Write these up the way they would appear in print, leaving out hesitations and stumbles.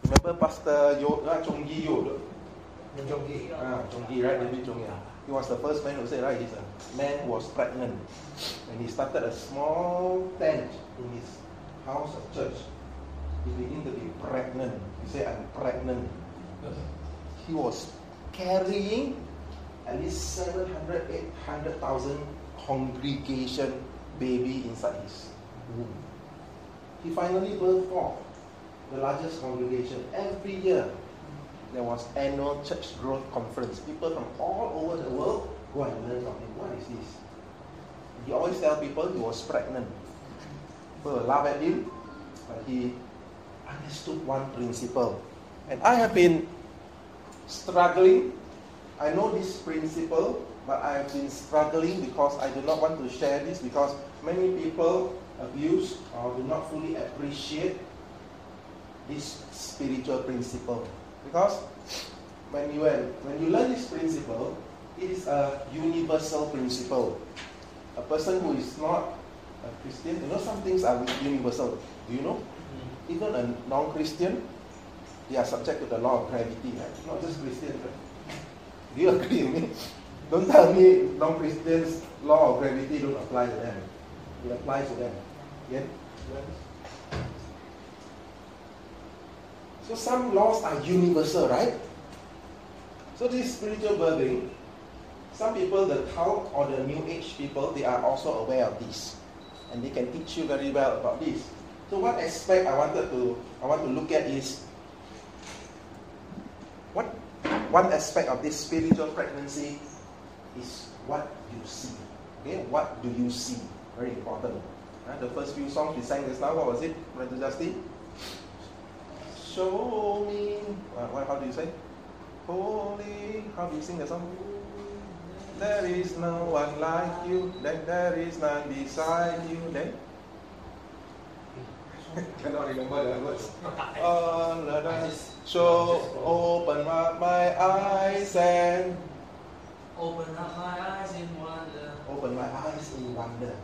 Remember Pastor Chong Gi Yo? Chong Gi. Chong Gi, right? David Chong Gi. He was the first man who said, right, he's a man who was pregnant. And he started a small tent in his house of church. He began to be pregnant. He said, I'm pregnant. He was carrying at least 700, 800,000 congregation baby inside his womb. He finally birthed forth the largest congregation. Every year, there was annual church growth conference. People from all over the world go and learn from him. What is this? He always tell people he was pregnant. People will laugh at him, but he understood one principle. And I have been struggling. I know this principle, but I have been struggling because I do not want to share this, because many people abuse or do not fully appreciate this spiritual principle. Because when you learn this principle, it is a universal principle. A person who is not a Christian, some things are universal. Do you know? Even a non-Christian, they are subject to the law of gravity, right? Not just Christians, right? Do you agree with me? Don't tell me non-Christians' law of gravity don't apply to them. It applies to them. Yeah? So some laws are universal, right? So this spiritual birthing, some people, the cult or the New Age people, they are also aware of this. And they can teach you very well about this. So one aspect I want to look at is, one aspect of this spiritual pregnancy is what you see. Okay, what do you see? Very important. The first few songs we sang just now, what was it, Brother Justin? Show me. How do you say? Holy. How do you sing the song? There is no one like you. Then there is none beside you. Then cannot remember the words. So open up my eyes and open up my eyes in wonder. Open my eyes in wonder.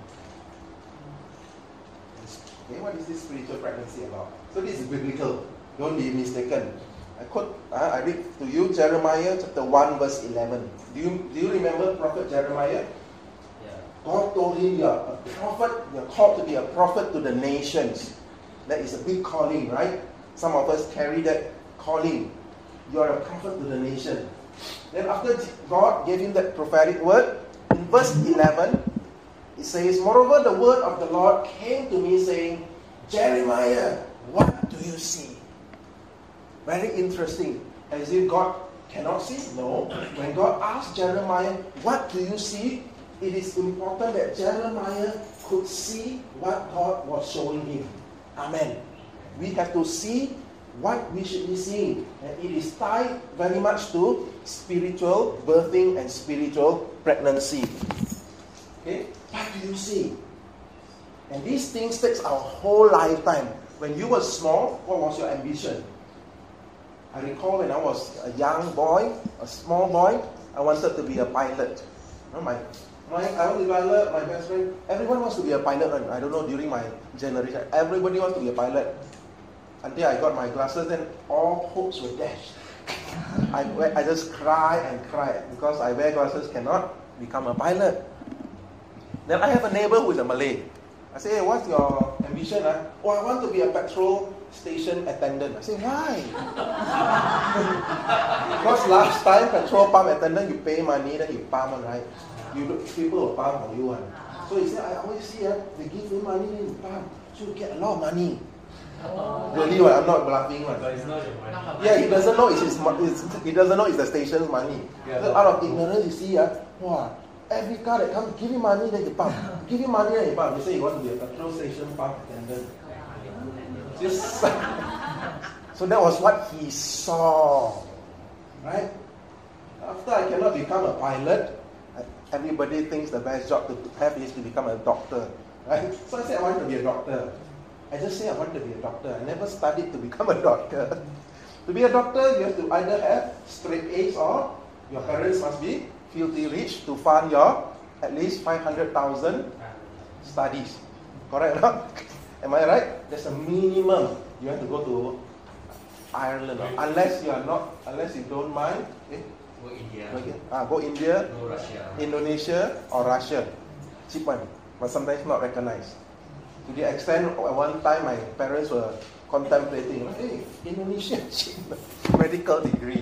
Okay, what is this spiritual pregnancy about? So this is biblical. Don't be mistaken. I read to you Jeremiah chapter 1 verse 11. Do you remember Prophet Jeremiah? Yeah. God told him, you're a prophet, you're called to be a prophet to the nations. That is a big calling, right? Some of us carry that calling. You are a prophet to the nation. Then after God gave him that prophetic word, in verse 11, it says, moreover, the word of the Lord came to me saying, Jeremiah, what do you see? Very interesting. As if God cannot see? No. When God asked Jeremiah, what do you see? It is important that Jeremiah could see what God was showing him. Amen. We have to see what we should be seeing. And it is tied very much to spiritual birthing and spiritual pregnancy. Okay? What do you see? And these things takes our whole lifetime. When you were small, what was your ambition? I recall when I was a young boy, a small boy, I wanted to be a pilot. I want to be a pilot, my best friend, everyone wants to be a pilot. I don't know, during my generation, everybody wants to be a pilot. Until I got my glasses, then all hopes were dashed. I just cry and cry because I wear glasses, cannot become a pilot. Then I have a neighbor who is a Malay. I say, hey, what's your ambition? Oh, I want to be a petrol station attendant. I say, why? Because last time, petrol pump attendant, you pay money, then you pump, right? People will pump for you. So he said, I always see they give you money, then you pump. So you get a lot of money. Really, I'm not bluffing. But it's not your money. Yeah, he doesn't know he doesn't know it's the station's money. Yeah, so out of ignorance, you see, wow, every car that comes, give you money, then you pump. Give you money, then you pump. You say you want to be a petrol station pump attendant. So that was what he saw. Right? After I cannot become a pilot, everybody thinks the best job to have is to become a doctor. Right? So I said I want to be a doctor. I just say I want to be a doctor. I never studied to become a doctor. To be a doctor, you have to either have straight A's or your parents must be filthy rich to fund your at least 500,000 studies. Correct or not? Am I right? There's a minimum. You have to go to Ireland. Unless you don't mind. Go India. Go India, Go Russia. Indonesia, or Russia. Cheap one, but sometimes not recognized. To the extent, at one time my parents were contemplating, hey, Indonesia, cheap medical degree.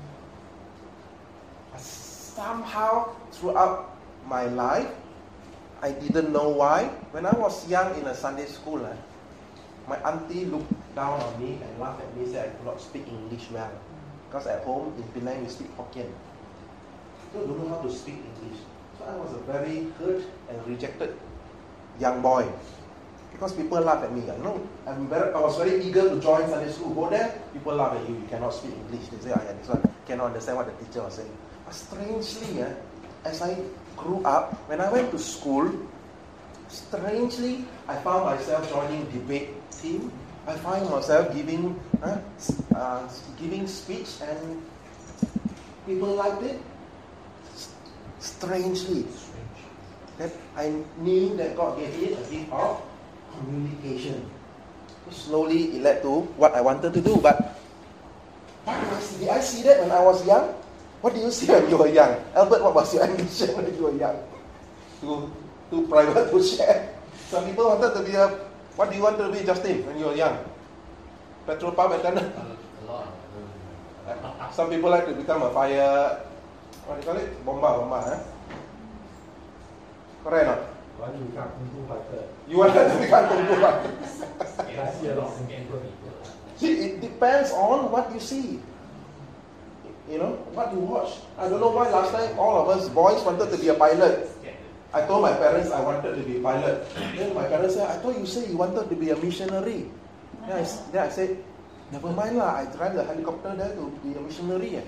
Somehow, throughout my life, I didn't know why. When I was young in a Sunday school, my auntie looked down on me and laughed at me, said I could not speak English well. Because at home in Penang we speak Hokkien. So I don't know how to speak English. So I was a very hurt and rejected young boy. Because people laugh at me. I was very eager to join Sunday school. Go there, people laugh at you. You cannot speak English. They say, this one cannot understand what the teacher was saying. But strangely, as I grew up, when I went to school, strangely, I found myself joining debate team. I find myself giving speech, and people liked it. Strangely, that I knew that God gave me a gift of communication. Slowly, it led to what I wanted to do. But did I see that when I was young? What did you see when you were young? Albert, what was your ambition when you were young? Too private to share. Some people wanted to be what do you want to be, Justin, when you were young? Petrol pump attendant? A lot. Some people like to become a fire, what do you call it? Bomba, Correct or not? I want to become Kung Fu fighter. You wanted to become Kung Fu fighter? I see a lot of Kung Fu people. See, it depends on what you see. What you watch. I don't know why last time all of us boys wanted to be a pilot. I told my parents I wanted to be a pilot. Then my parents said, I thought you said you wanted to be a missionary. Then I said, never mind lah, I drive the helicopter there to be a missionary.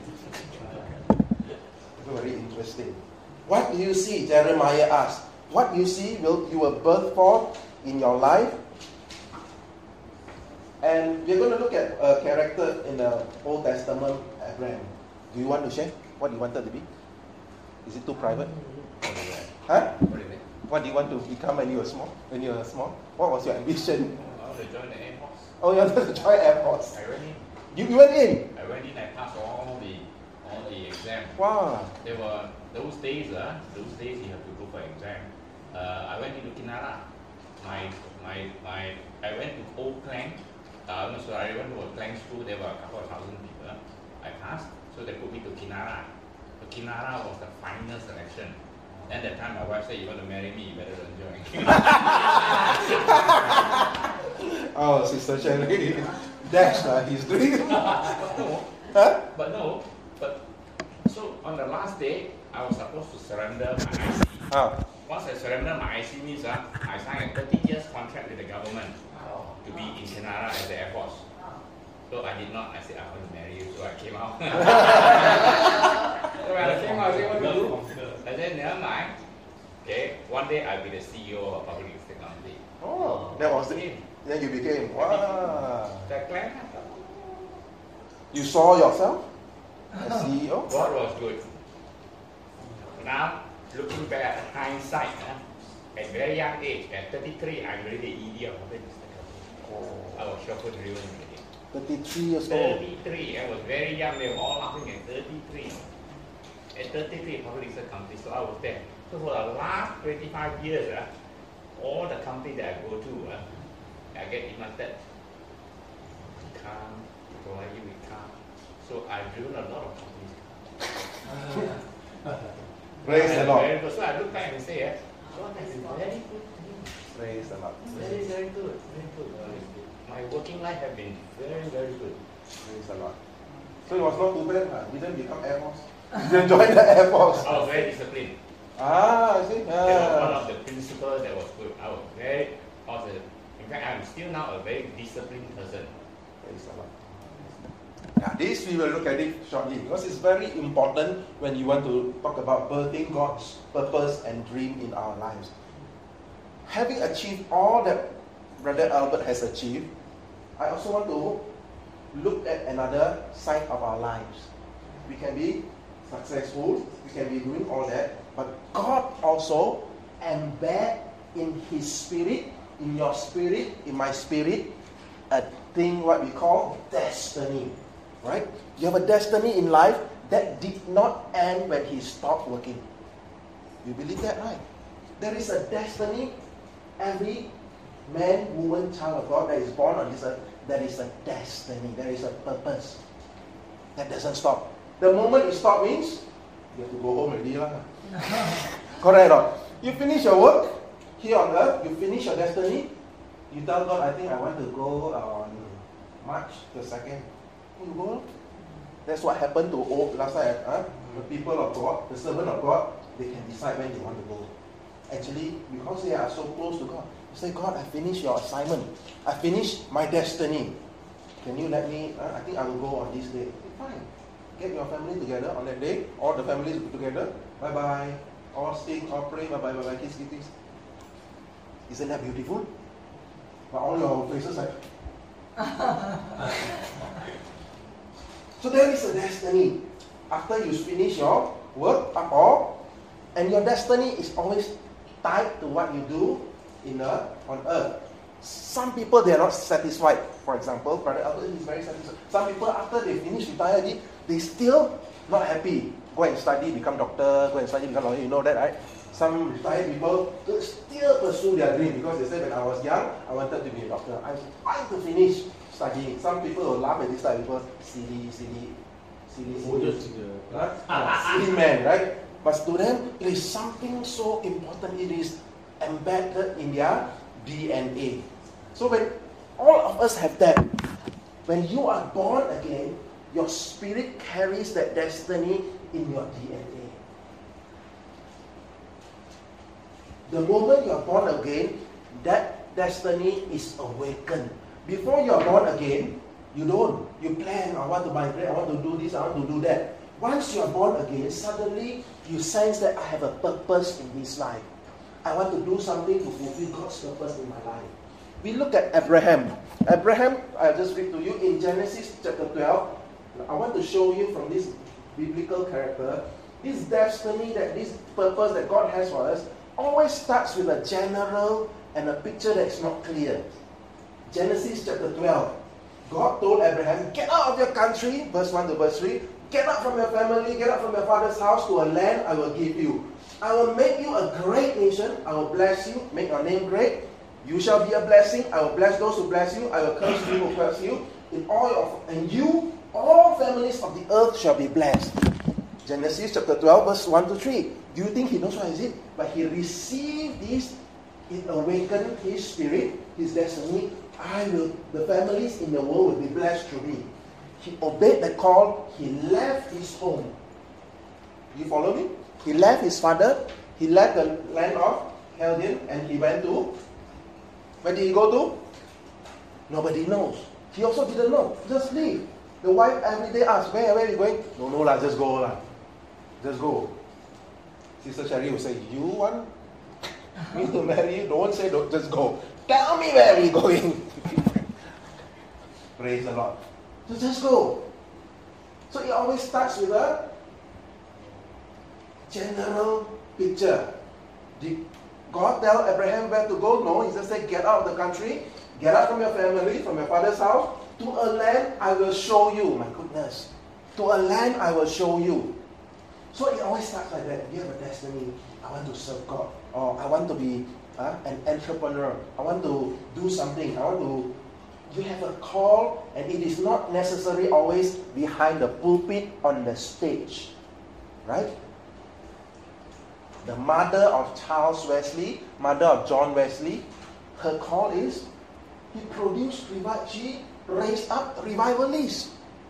Very interesting. What do you see? Jeremiah asked. What you see you will birth forth in your life. And we're going to look at a character in the Old Testament, Abraham. Do you want to share what you wanted to be? Is it too private? Huh? What do you want to become when you were small? What was your ambition? I want to join the Air Force. Oh, you wanted to join Air Force. I went in. You went in? I went in. I passed all the exams. Wow. There were those days you have to go for exam. I went into Kinara. I went to Old Klang. I went to a Klang school. There were a couple of thousand people. I passed, so they put me to Kinara. So Kinara was the final selection. And that time my wife said, you want to marry me, you better don't join. Oh, Sister Shelly. That's what he's doing. But so on the last day, I was supposed to surrender my IC. Once I surrender my IC means I signed a 30 years contract with the government to be in Kinara at the Air Force. So I did not. I said, I want to marry you, so I came out. So when I came out, I said, what to do? I said, never mind. Okay, one day I'll be the CEO of a public listed company. Oh, that was it. Then you became. Wow. You saw yourself as CEO? God was good. Now, looking back at hindsight, at very young age, at 33, I'm really the ED of a public listed company. I was chauffeur driven already. 33 years old. 33. I was very young. They were all laughing at 33. At 33, public listed company. So I was there. So for the last 25 years, all the companies that I go to, I get invited. Come, provide you with car. So I've driven a lot of companies. Praise the Lord. So I look back and say, God has been very good to me. Praise the Lord. Very, very good. Very good. My working life has been very, very good. Praise the Lord. So it was not too bad. You didn't become Air Force. You didn't join the Air Force. I was very disciplined. I see. That was one of the principles that was good. I was very positive. In fact, I'm still now a very disciplined person. Praise the Lord. Now, this we will look at it shortly because it's very important when you want to talk about birthing God's purpose and dream in our lives. Having achieved all that Brother Albert has achieved, I also want to look at another side of our lives. We can be successful, we can be doing all that, but God also embed in His Spirit, in your spirit, in my spirit, a thing what we call destiny, right? You have a destiny in life that did not end when he stopped working. You believe that, right? There is a destiny. Every man, woman, child of God that is born on this earth, there is a destiny. There is a purpose. That doesn't stop. The moment it stops means you have to go home already. Correct or not? You finish your work here on earth, you finish your destiny, you tell God, I think I want to go on March the 2nd. You go. That's what happened to last time. The people of God, the servant of God, they can decide when they want to go. Actually, because they are so close to God, you say, God, I finished your assignment. I finished my destiny. Can you let me, I think I will go on this day. Fine. Get your family together on that day. All the families together. Bye-bye. All sing, all pray. Bye-bye, bye-bye. Kiss, kiss, kiss. Isn't that beautiful? But all your faces like... So there is a destiny. After you finish your work up all, and your destiny is always tied to what you do on earth. Some people, they are not satisfied. For example, Brother Albert is very satisfied. Some people, after they finish retired, they still not happy. Go and study, become doctor, go and study, become lawyer. You know that, right? Some retired people still pursue their dream because they say, when I was young, I wanted to be a doctor. I want to finish studying. Some people will laugh at this type of people. Silly man, right? But to them, it is something so important. It is embedded in their DNA. So when all of us have that, when you are born again, your spirit carries that destiny in your DNA. The moment you are born again, that destiny is awakened. Before you are born again, you don't. You plan, I want to migrate, I want to do this, I want to do that. Once you are born again, suddenly you sense that I have a purpose in this life. I want to do something to fulfill God's purpose in my life. We look at Abraham. Abraham, I'll just read to you in Genesis chapter 12. I want to show you from this biblical character, this destiny, that this purpose that God has for us, always starts with a general and a picture that's not clear. Genesis chapter 12. God told Abraham, get out of your country, verse 1 to verse 3. Get out from your family, get out from your father's house to a land I will give you. I will make you a great nation. I will bless you, make your name great. You shall be a blessing. I will bless those who bless you. I will curse you who curse you. All families of the earth shall be blessed. Genesis chapter 12, verse 1 to 3. Do you think he knows what is it? But he received this, it awakened his spirit, his destiny. The families in the world will be blessed through me. He obeyed the call. He left his home. You follow me? He left his father. He left the land of Chaldean and he went to... Where did he go to? Nobody knows. He also didn't know. Just leave. The wife every day asks, where are you going? No, just go lah. Just go. Sister Sherry will say, you want me to marry you? Don't say, just go. Tell me where are you going? Praise the Lord. So just go. So it always starts with a general picture. Did God tell Abraham where to go? No, he just said, get out of the country, get out from your family, from your father's house, to a land I will show you. My goodness. To a land I will show you. So it always starts like that. You have a destiny. I want to serve God. Or I want to be an entrepreneur. I want to do something. You have a call, and it is not necessarily always behind the pulpit on the stage. Right? The mother of Charles Wesley, mother of John Wesley, her call is, she raised up revivalists.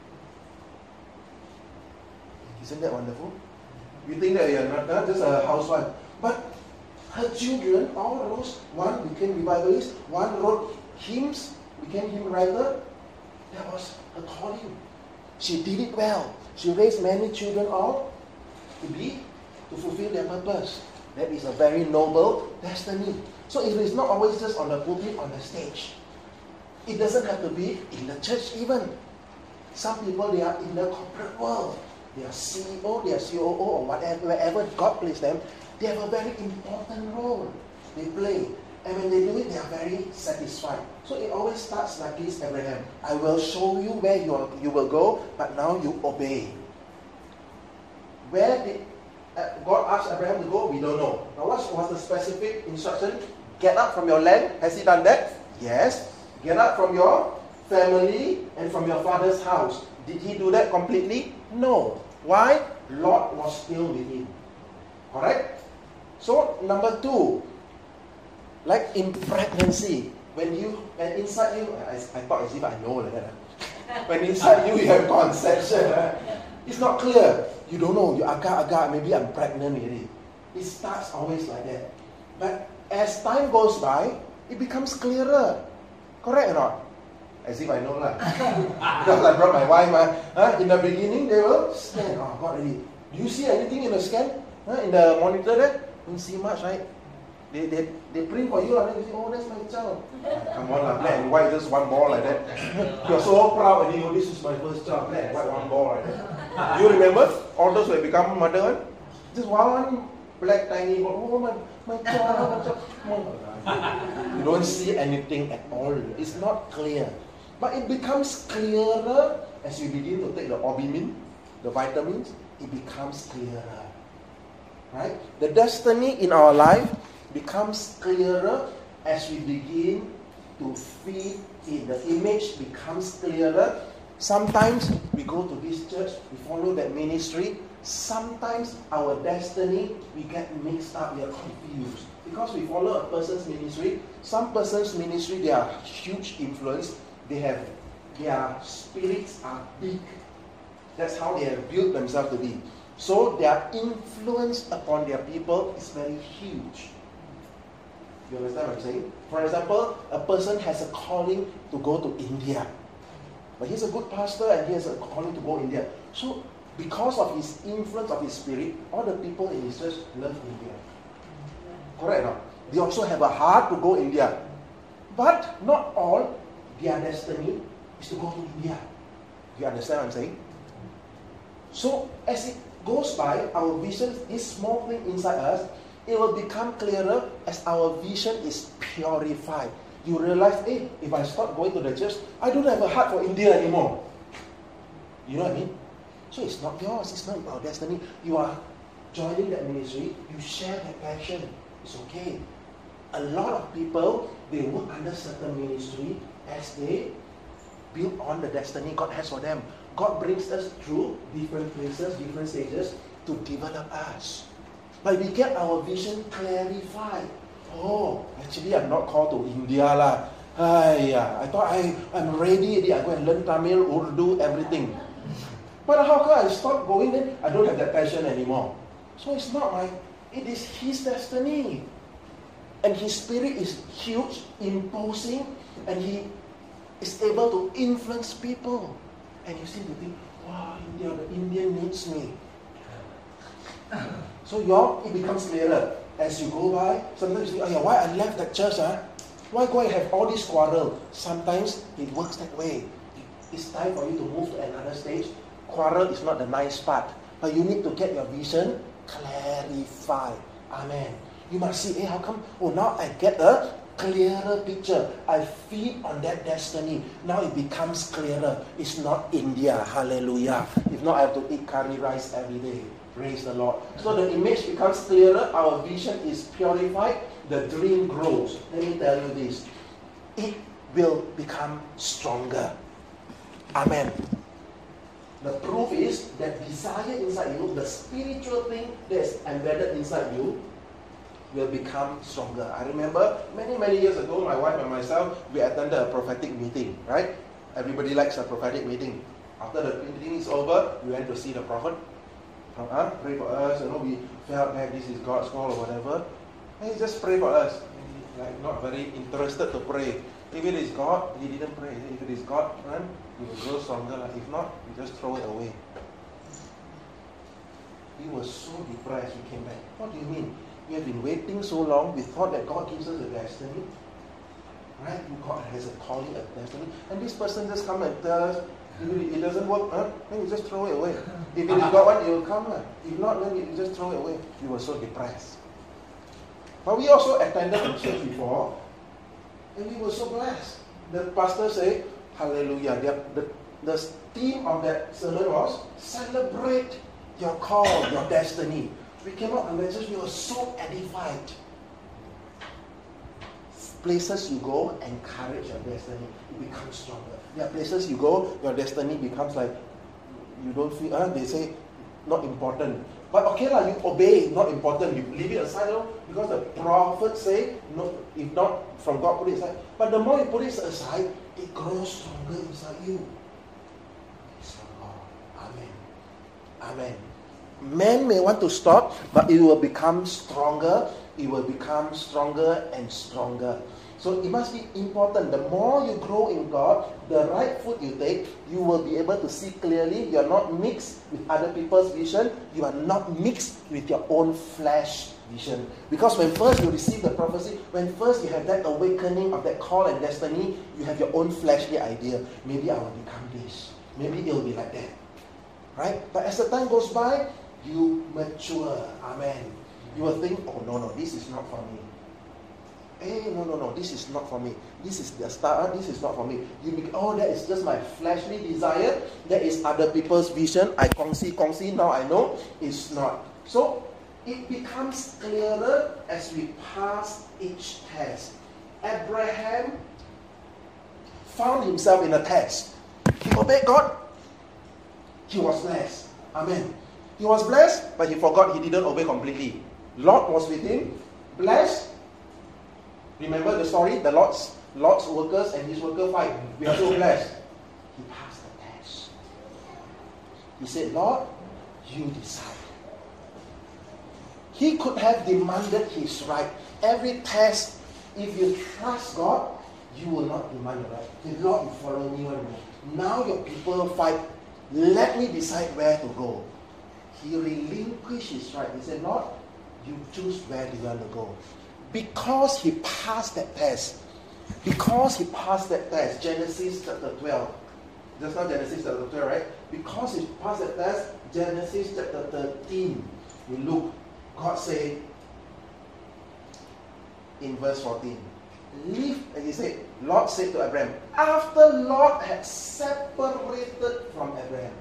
Isn't that wonderful? You think that you're not just a housewife. But her children, all those, one became revivalist, one wrote hymns, became hymn writer. That was her calling. She did it well. She raised many children all to fulfill their purpose. That is a very noble destiny. So it is not always just on the pulpit, on the stage. It doesn't have to be in the church even. Some people, they are in the corporate world. They are CEO, they are COO, or whatever, wherever God placed them, they have a very important role they play. And when they do it, they are very satisfied. So it always starts like this, Abraham. I will show you where you will go, but now you obey. Where did God ask Abraham to go? We don't know. Now what was the specific instruction? Get up from your land. Has he done that? Yes. Get up from your family and from your father's house. Did he do that completely? No. Why? Lot was still with him. Correct? So, number 2, like in pregnancy, when inside you, I talk as if I know like that. When inside you have conception, it's not clear. You don't know, you agak-agak, maybe I'm pregnant already. It starts always like that. But as time goes by, it becomes clearer. Correct or not? As if I know lah. Because I brought my wife. In the beginning, they will scan. Oh, God, really. Do you see anything in the scan? In the monitor there? Don't see much, right? They print for you and then you say, oh, that's my child. Come on lah, black and white, just one ball like that. You're so proud and you know, this is my first child, black and white, one ball like that. Do you remember? All those who have become mother, just one black tiny ball. Oh, my child. You don't see anything at all. It's not clear. But it becomes clearer as you begin to take the albumin, the vitamins, it becomes clearer. Right? The destiny in our life becomes clearer as we begin to feed it. The image becomes clearer. Sometimes we go to this church, we follow that ministry. Sometimes our destiny, we get mixed up, we are confused. Because we follow a person's ministry, some person's ministry, they are huge influence. Their spirits are big. That's how they have built themselves to be. So their influence upon their people is very huge. You understand what I'm saying? For example, a person has a calling to go to India. But he's a good pastor and he has a calling to go to India. So because of his influence of his spirit, all the people in his church love India. Correct or not? They also have a heart to go India. But not all their destiny is to go to India. You understand what I'm saying? So as it goes by, our vision, this small thing inside us, it will become clearer as our vision is purified. You realize, hey, if I start going to the church, I don't have a heart for India anymore. You know what I mean? So it's not yours, it's not our destiny. You are joining that ministry, you share that passion. It's okay. A lot of people, they work under certain ministry as they build on the destiny God has for them. God brings us through different places, different stages to develop us. But we get our vision clarified. Oh, actually I'm not called to India lah. I thought I'm ready. I go and learn Tamil, Urdu, everything. But how come I stop going then? I don't have that passion anymore. So it's not it is His destiny. And His spirit is huge, imposing, and He is able to influence people. And you seem to think, wow, India, the Indian needs me. So it becomes clearer. As you go by, sometimes you think, why I left that church? Why go and have all this quarrel? Sometimes it works that way. It's time for you to move to another stage. Quarrel is not the nice part. But you need to get your vision clarified. Amen. You must see, how come? Oh, now I get a clearer picture. I feed on that destiny. Now it becomes clearer. It's not India. Hallelujah. If not, I have to eat curry rice every day. Praise the Lord. So the image becomes clearer. Our vision is purified. The dream grows. Let me tell you this. It will become stronger. Amen. The proof is that desire inside you, the spiritual thing that's embedded inside you, will become stronger. I remember many years ago, my wife and myself, we attended a prophetic meeting, right? Everybody likes a prophetic meeting. After the meeting is over, we went to see the prophet. Pray for us, we felt that this is God's call or whatever. And he just pray for us. Like not very interested to pray. If it is God, he didn't pray. If it is God, he will grow stronger. If not, we just throw it away. We were so depressed, we came back. What do you mean? We have been waiting so long, we thought that God gives us a destiny. Right? God has a calling, a destiny. And this person just come and tell us, if it doesn't work, then you just throw it away. If it is God one, it will come. If not, then you just throw it away. We were so depressed. But we also attended a church before And we were so blessed. The pastor said, hallelujah. The theme of that sermon was, celebrate your call, your destiny. We came out and message, we were so edified. Places you go, encourage your destiny. It becomes stronger. There are places you go, your destiny becomes like, you don't feel, they say, not important. But okay lah, you obey, not important. You leave it aside, because the prophet say, no, if not from God, put it aside. But the more you put it aside, it grows stronger inside you. It's from God. Amen. Amen. Man may want to stop, but it will become stronger. It will become stronger and stronger. So it must be important. The more you grow in God, the right foot you take, you will be able to see clearly. You are not mixed with other people's vision. You are not mixed with your own flesh vision. Because when first you receive the prophecy, when first you have that awakening of that call and destiny, you have your own fleshly idea. Maybe I will become this. Maybe it will be like that. Right? But as the time goes by, you mature. Amen. You will think, oh no, this is not for me. Hey, no, this is not for me. This is the start, this is not for me. That is just my fleshly desire. That is other people's vision. I kongsi, now I know it's not. So, it becomes clearer as we pass each test. Abraham found himself in a test. He obeyed God. He was blessed. Amen. He was blessed, but he forgot he didn't obey completely. Lot was with him, blessed. Remember the story? The Lot's workers and his worker fight. We are so blessed. He passed the test. He said, Lord, you decide. He could have demanded his right. Every test, if you trust God, you will not demand your right. Say, Lord, you follow me. Now your people fight. Let me decide where to go. He relinquished his right. He said, Lord, you choose where you want to go. Because he passed that test. Genesis chapter 12. Just not Genesis chapter 12, right? Because he passed that test, Genesis chapter 13. We look, God said in verse 14, leave, and he said, Lot said to Abraham, after Lot had separated from Abraham,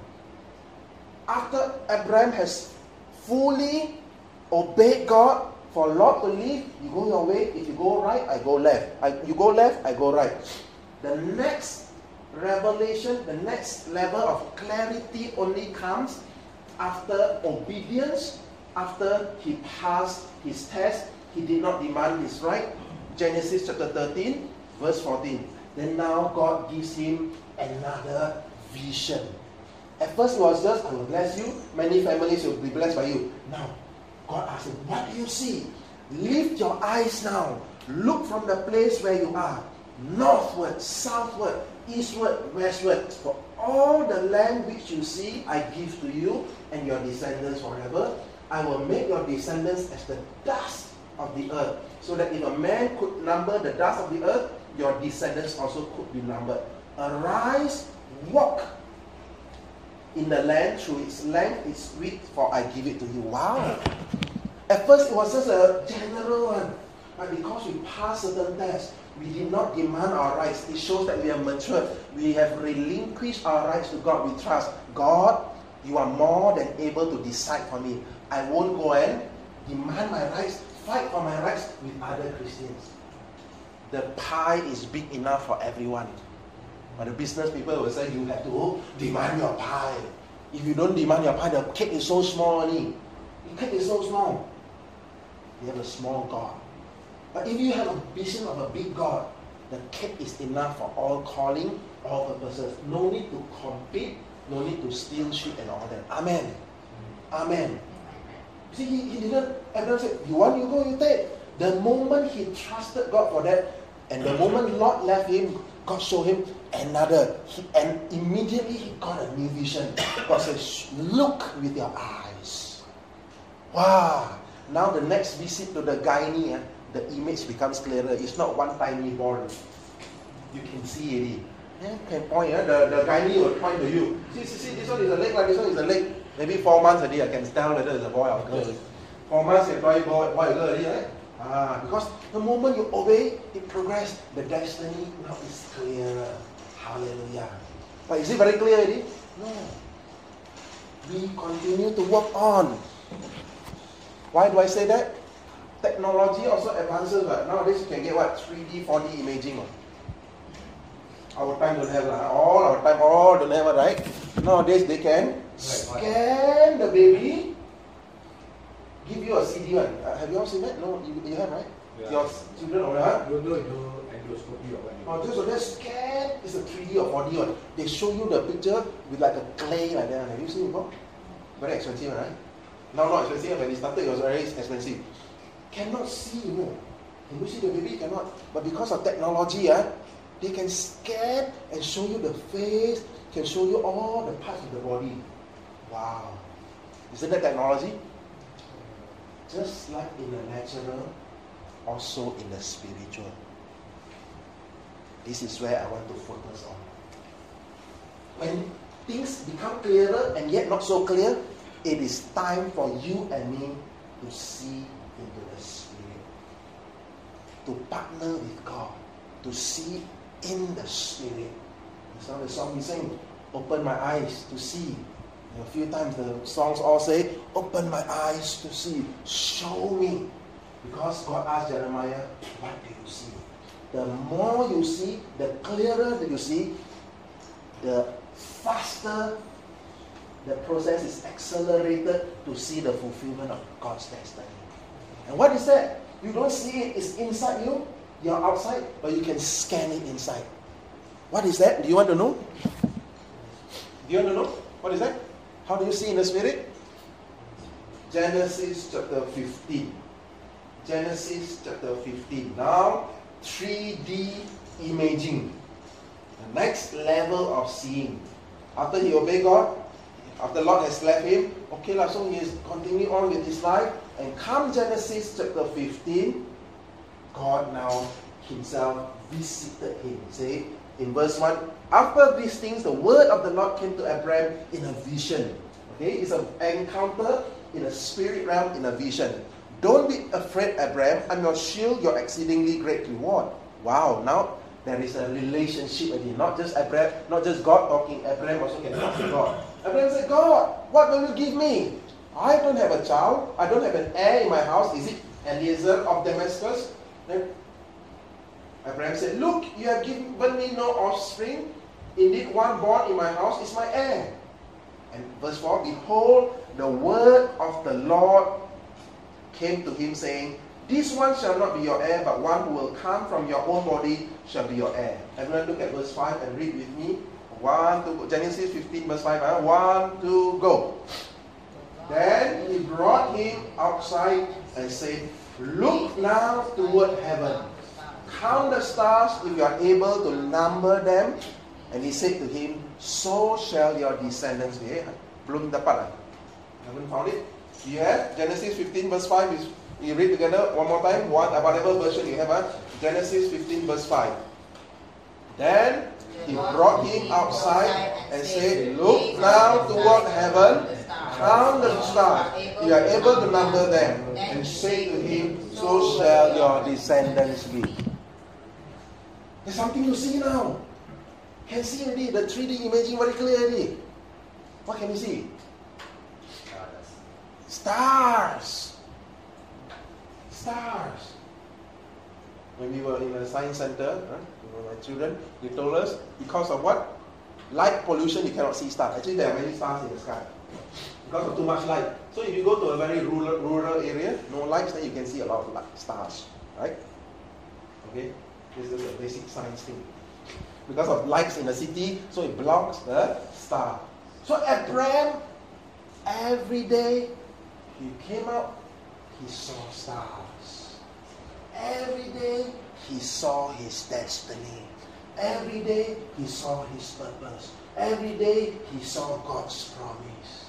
after Abraham has fully obeyed God, for Lot to leave, you go your way. If you go right, I go left. You go left, I go right. The next revelation, the next level of clarity only comes after obedience, after he passed his test. He did not demand his right. Genesis chapter 13, verse 14. Then now God gives him another vision. At first it was just, I will bless you. Many families will be blessed by you. Now, God asked him, what do you see? Lift your eyes now. Look from the place where you are. Northward, southward, eastward, westward. For all the land which you see, I give to you and your descendants forever. I will make your descendants as the dust of the earth. So that if a man could number the dust of the earth, your descendants also could be numbered. Arise, walk in the land through its length, its width, for I give it to you. Wow! At first it was just a general one. But because we passed certain tests, we did not demand our rights. It shows that we are matured. We have relinquished our rights to God. We trust, God, you are more than able to decide for me. I won't go and demand my rights, fight for my rights with other Christians. The pie is big enough for everyone. But the business people will say, you have to demand your pie. If you don't demand your pie, the cake is so small only. The cake is so small. You have a small God. But if you have a vision of a big God, the cake is enough for all calling, all purposes. No need to compete, no need to steal shit and all that. Amen. Amen. See, he didn't, everyone said, you want, you go, you take. The moment he trusted God for that, and the moment Lot left him, God showed him another. And immediately he got a new vision. God says, look with your eyes. Wow. Now the next visit to the gynae, the image becomes clearer. It's not one tiny ball. You can see it. Yeah, can point. The gynae will point to you. See, this one is a leg, like this one is a leg. Maybe 4 months already, I can tell whether it's a boy or girl. 4 months, you boy or girl already, right? Because the moment you obey, it progresses. The destiny now is clearer. Hallelujah. But is it very clear already? No. We continue to work on. Why do I say that? Technology also advances. Right? Nowadays you can get what? 3D, 4D imaging. Our time don't have all don't have it, right? Nowadays they can scan the baby, give you a CD one. Have you all seen that? No, you have, right? Yeah. Your children or what? No endoscopy or what? So they scan, it's a 3D or 4D one. They show you the picture with like a clay like that. Have you seen it before? Very expensive, right? Now not expensive. When it started, it was very expensive. Cannot see, you know. Can you see the baby? Cannot. But because of technology, they can scan and show you the face, can show you all the parts of the body. Wow. Isn't that technology? Just like in the natural, also in the spiritual. This is where I want to focus on. When things become clearer and yet not so clear, it is time for you and me to see into the Spirit. To partner with God. To see in the Spirit. So the song we sing, open my eyes to see. A few times the songs all say, open my eyes to see. Show me. Because God asked Jeremiah, what do you see? The more you see, the clearer that you see, the faster the process is accelerated to see the fulfillment of God's destiny. And what is that? You don't see it, it's inside you. You're outside, but you can scan it inside. What is that? Do you want to know? Do you want to know? What is that? How do you see in the Spirit? Genesis chapter 15. Genesis chapter 15. Now, 3D imaging. The next level of seeing. After he obeyed God, after Lot has left him, so he is continuing on with his life. And come Genesis chapter 15, God now himself visited him. Say, in verse 1, after these things, the word of the Lord came to Abraham in a vision. Okay, it's an encounter in a spirit realm, in a vision. Don't be afraid, Abraham. I'm your shield, your exceedingly great reward. Wow, now there is a relationship with him. Not just Abraham, not just God talking. Abraham also can talk to God. Abraham said, God, what will you give me? I don't have a child. I don't have an heir in my house. Is it Eliezer of Damascus? Then Abraham said, look, you have given me no offspring. Indeed, one born in my house is my heir. And verse 4, behold, the word of the Lord came to him, saying, this one shall not be your heir, but one who will come from your own body shall be your heir. Everyone look at verse 5 and read with me. 1, 2, Genesis 15 verse 5. 1, 2, go. Then he brought him outside and said, look now toward heaven. Count the stars if you are able to number them. And he said to him, so shall your descendants be. Belum dapat. Haven't found it? You have Genesis 15 verse 5. You read together one more time. Whatever version you have. Genesis 15 verse 5. Then he brought him outside and said, look now toward heaven. Count the stars. You are able to number them. And say to him, so shall your descendants be. There's something to see now. Can see already. The 3D imaging very clearly. What can you see? Stars. Stars. When we were in a science center, my children, they told us, because of what? Light pollution, you cannot see stars. Actually, there are many stars in the sky. Because of too much light. So if you go to a very rural area, no lights, then you can see a lot of stars. Right? Okay? This is a basic science thing. Because of lights in the city, so it blocks the star. So Abraham, every day, he came out, he saw stars. Every day, he saw his destiny. Every day, he saw his purpose. Every day, he saw God's promise.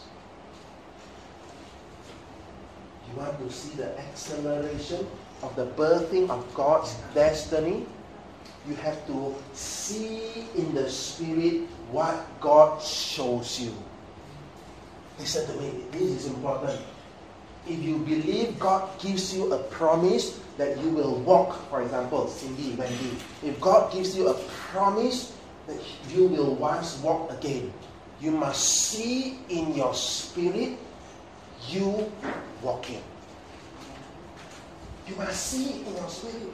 You want to see the acceleration of the birthing of God's destiny? You have to see in the Spirit what God shows you. Listen to me, this is important. if you believe God gives you a promise that you will walk, for example, Cindy, Wendy, if God gives you a promise that you will once walk again, you must see in your spirit you walking. You must see in your spirit.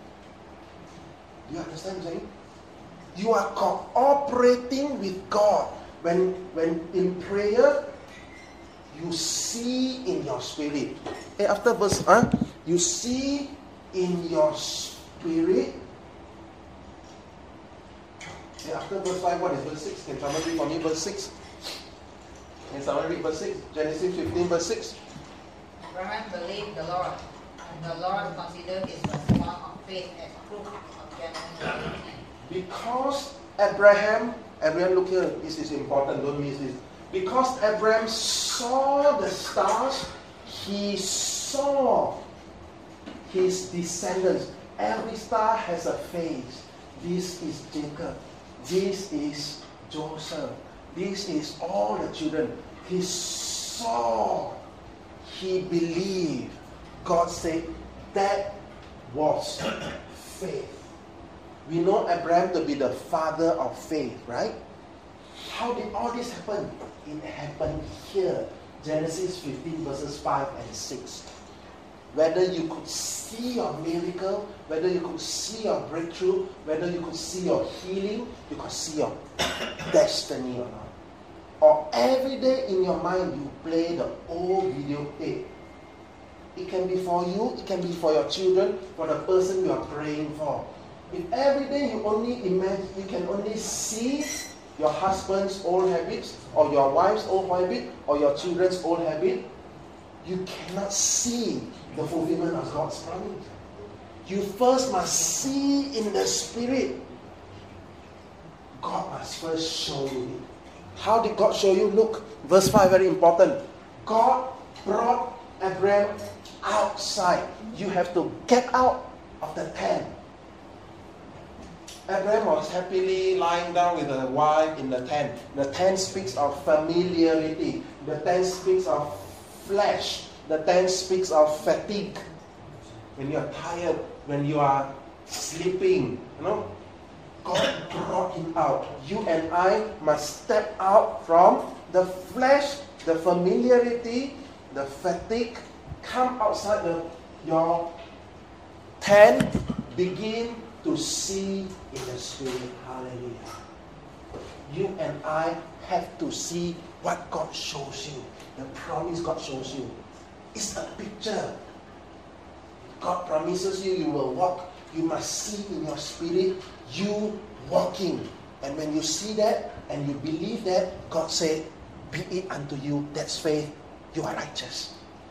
Do you understand what I'm saying? You are cooperating with God. When in prayer, you see in your spirit. After verse, you see in your spirit. After verse 5, what is verse 6? Can someone read for me verse 6? Can someone read verse 6? Genesis 15 verse 6. Abraham believed the Lord, and the Lord considered his response of faith as proof of genuine belief. Because Abraham, look here, this is important, don't miss this. Because Abraham saw the stars, he saw his descendants. Every star has a face. This is Jacob. This is Joseph. This is all the children. He saw, he believed. God said that was faith. We know Abraham to be the father of faith, right? How did all this happen? It happened here. Genesis 15 verses 5 and 6. Whether you could see your miracle, whether you could see your breakthrough, whether you could see your healing, you could see your destiny or not. Or every day in your mind you play the old video tape. It can be for you, it can be for your children, for the person you are praying for. If every day you only imagine, you can only see your husband's old habits, or your wife's old habit, or your children's old habit, you cannot see the fulfillment of God's promise. You first must see in the spirit. God must first show you it. How did God show you? Look, verse 5, very important. God brought Abraham outside. You have to get out of the tent. Abraham was happily lying down with a wife in the tent. The tent speaks of familiarity. The tent speaks of flesh. The tent speaks of fatigue. When you are tired, when you are sleeping, God brought him out. You and I must step out from the flesh, the familiarity, the fatigue. Come outside your tent. Begin to see in the spirit. Hallelujah. You and I have to see what God shows you. The promise God shows you. It's a picture. God promises you will walk. You must see in your spirit you walking. And when you see that and you believe that, God said, be it unto you. That's faith. You are righteous.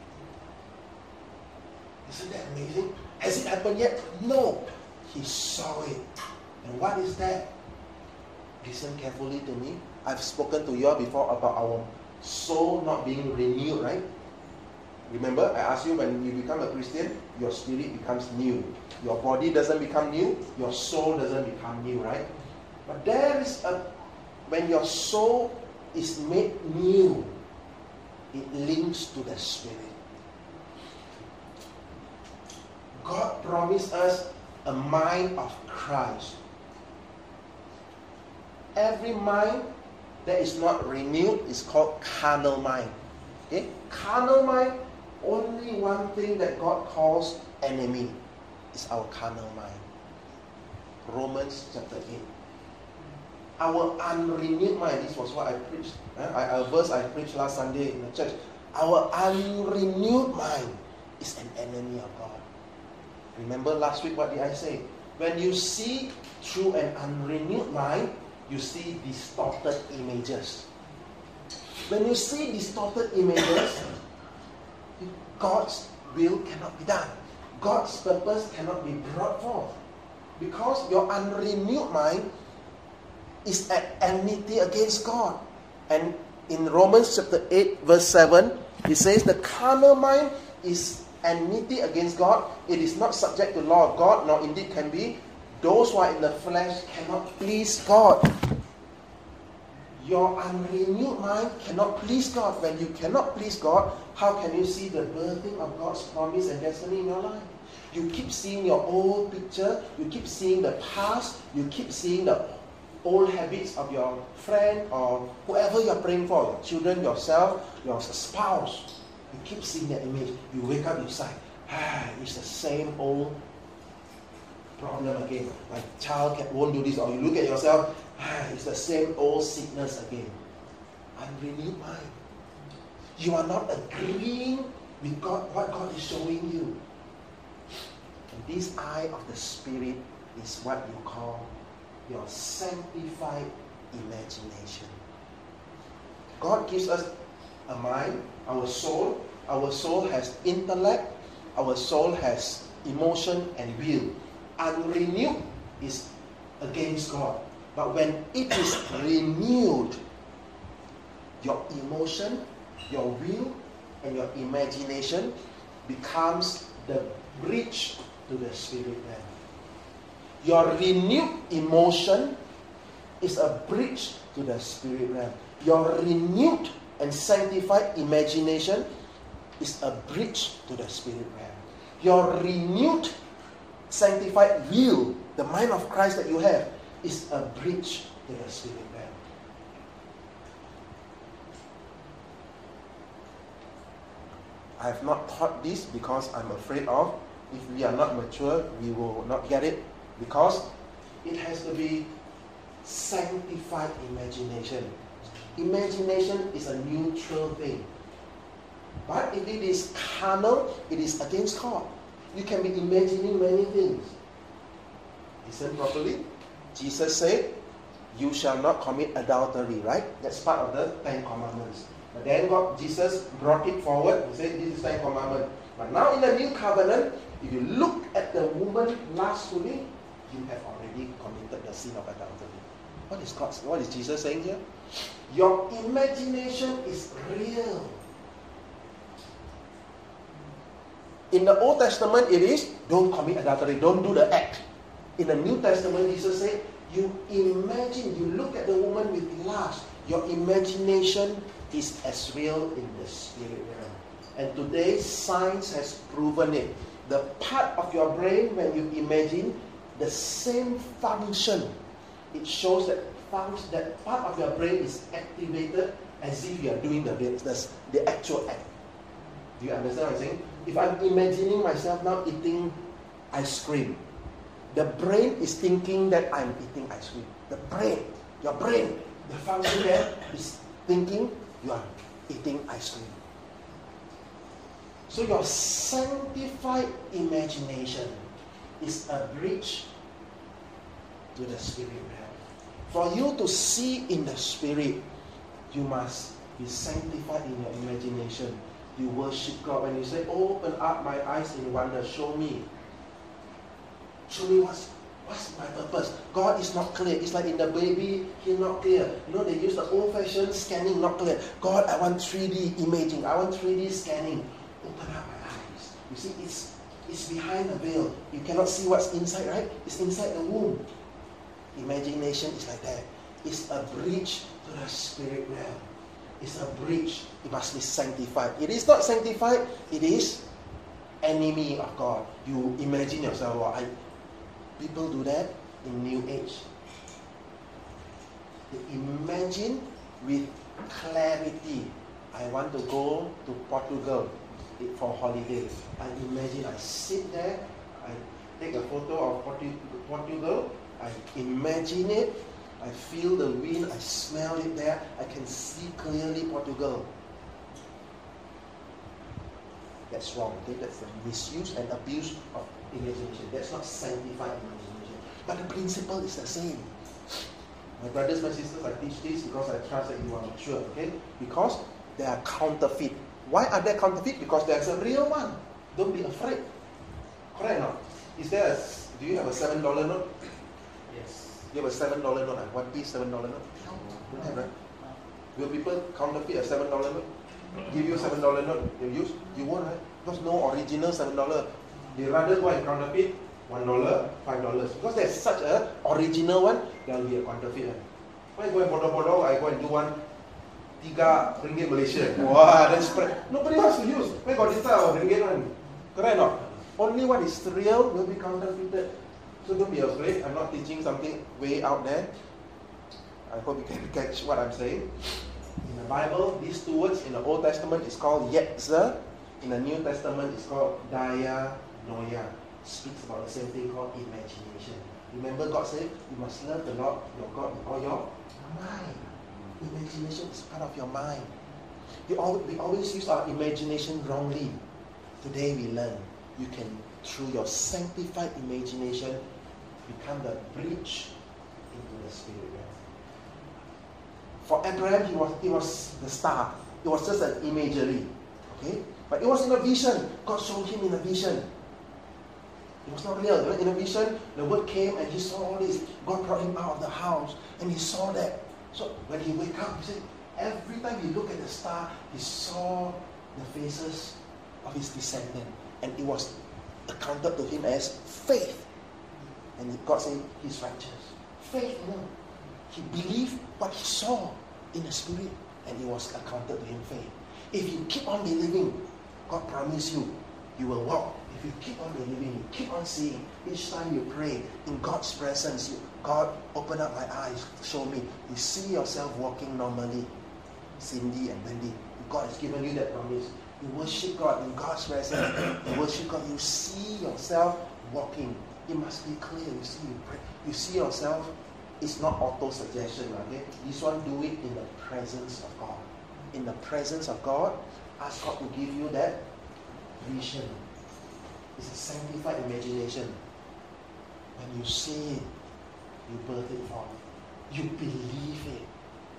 Isn't that amazing? Has it happened yet? No. He saw it. And what is that? Listen carefully to me. I've spoken to you all before about our soul not being renewed, right? Remember, I asked you, when you become a Christian, your spirit becomes new. Your body doesn't become new, your soul doesn't become new, right? But there is when your soul is made new, it links to the spirit. God promised us a mind of Christ. Every mind that is not renewed is called carnal mind. Okay? Carnal mind, only one thing that God calls enemy is our carnal mind. Romans chapter 8. Our unrenewed mind, this was what I preached. A verse I preached last Sunday in the church. Our unrenewed mind is an enemy of God. Remember last week, what did I say? When you see through an unrenewed mind, you see distorted images. When you see distorted images, God's will cannot be done. God's purpose cannot be brought forth. Because your unrenewed mind is at enmity against God. And in Romans chapter 8 verse 7, it says the carnal mind is enmity against God. It is not subject to the law of God, nor indeed can be. Those who are in the flesh cannot please God. Your unrenewed mind cannot please God. When you cannot please God, how can you see the birthing of God's promise and destiny in your life? You keep seeing your old picture, you keep seeing the past, you keep seeing the old habits of your friend or whoever you're praying for, your children, yourself, your spouse. You keep seeing that image. You wake up, you say, it's the same old problem again. My child won't do this. Or you look at yourself, it's the same old sickness again. Unrenewed mind. You are not agreeing with God, what God is showing you. And this eye of the Spirit is what you call your sanctified imagination. God gives us a mind, our soul. Our soul has intellect. Our soul has emotion and will. Unrenewed is against God. But when it is renewed, your emotion, your will, and your imagination becomes the bridge to the spirit realm. Your renewed emotion is a bridge to the spirit realm. Your renewed and sanctified imagination is a bridge to the spirit realm. Your renewed, sanctified will, the mind of Christ that you have, is a bridge to the spirit realm. I have not taught this because I'm afraid of, if we are not mature, we will not get it, because it has to be sanctified imagination. Imagination is a neutral thing. But if it is carnal, it is against God. You can be imagining many things. Listen properly. Jesus said, you shall not commit adultery, right? That's part of the Ten Commandments. But then Jesus brought it forward. He said, this is Ten Commandment. But now in the New Covenant, if you look at the woman lustfully, you have already committed the sin of adultery. What is Jesus saying here? Your imagination is real. In the Old Testament, it is, don't commit adultery, don't do the act. In the New Testament, Jesus said, you imagine, you look at the woman with lust, your imagination is as real in the spirit realm. And today, science has proven it. The part of your brain, when you imagine, the same function. It shows that that part of your brain is activated as if you are doing the actual act. Do you understand what I'm saying? If I'm imagining myself now eating ice cream, the brain is thinking that I'm eating ice cream. The brain, your brain, the function there is thinking you are eating ice cream. So your sanctified imagination is a bridge to the spirit realm. For you to see in the spirit, you must be sanctified in your imagination. You worship God. When you say, open up my eyes in wonder, show me. Show me what's my purpose. God is not clear. It's like in the baby, he's not clear. You know, they use the old-fashioned scanning, not clear. God, I want 3D imaging. I want 3D scanning. Open up my eyes. You see, it's behind the veil. You cannot see what's inside, right? It's inside the womb. Imagination is like that. It's a bridge to the spirit realm. It's a bridge. It must be sanctified. It is not sanctified. It is enemy of God. You imagine yourself. People do that in New Age. They imagine with clarity. I want to go to Portugal for holiday. I imagine I sit there. I take a photo of Portugal. I imagine it. I feel the wind. I smell it there. I can see clearly Portugal. That's wrong. Okay? That's the misuse and abuse of imagination. That's not sanctified imagination. But the principle is the same. My brothers, my sisters, I teach this because I trust that you are mature. Okay? Because they are counterfeit. Why are they counterfeit? Because there's a real one. Don't be afraid. Correct or not? Do you have a $7 note? Yes. You have a $7 note, one piece $7 note? Don't have, right? Will people counterfeit a $7 note? Give you a $7 note, you use? You won't, right? Because no original $7. They rather go and counterfeit $1, $5. Because there's such an original one, there will be a counterfeit one. When I go and bodoh-bodoh, I go and do one 3 ringgit Malaysia. Wow, that's nobody wants to use. Where got this type of ringgit one? Correct or not? Only what is real will be counterfeited. So don't be afraid. I'm not teaching something way out there. I hope you can catch what I'm saying. In the Bible, these 2 words in the Old Testament is called yetzer. In the New Testament, it's called dianoia. Speaks about the same thing called imagination. Remember, God said, you must love the Lord your God with all your mind. Imagination is part of your mind. We always use our imagination wrongly. Today we learn you can, through your sanctified imagination, become the bridge into the spirit realm. For Abraham, he was the star. It was just an imagery. Okay? But it was in a vision. God showed him in a vision. It was not real. In a vision, the word came and he saw all this. God brought him out of the house and he saw that. So when he wake up, he said, every time he looked at the star, he saw the faces of his descendant. And it was accounted to him as faith. And God said, he's righteous. Faith, He believed what he saw in the spirit, and it was accounted to him faith. If you keep on believing, God promised you, you will walk. If you keep on believing, you keep on seeing, each time you pray in God's presence, God, open up my eyes, show me. You see yourself walking normally. Cindy and Wendy, God has given you that promise. You worship God in God's presence. You worship God, you see yourself walking. It must be clear. You see, you pray. You see yourself. It's not auto-suggestion, okay? This one, do it in the presence of God. In the presence of God, ask God to give you that vision. It's a sanctified imagination. When you see it, you birth it forth. You believe it.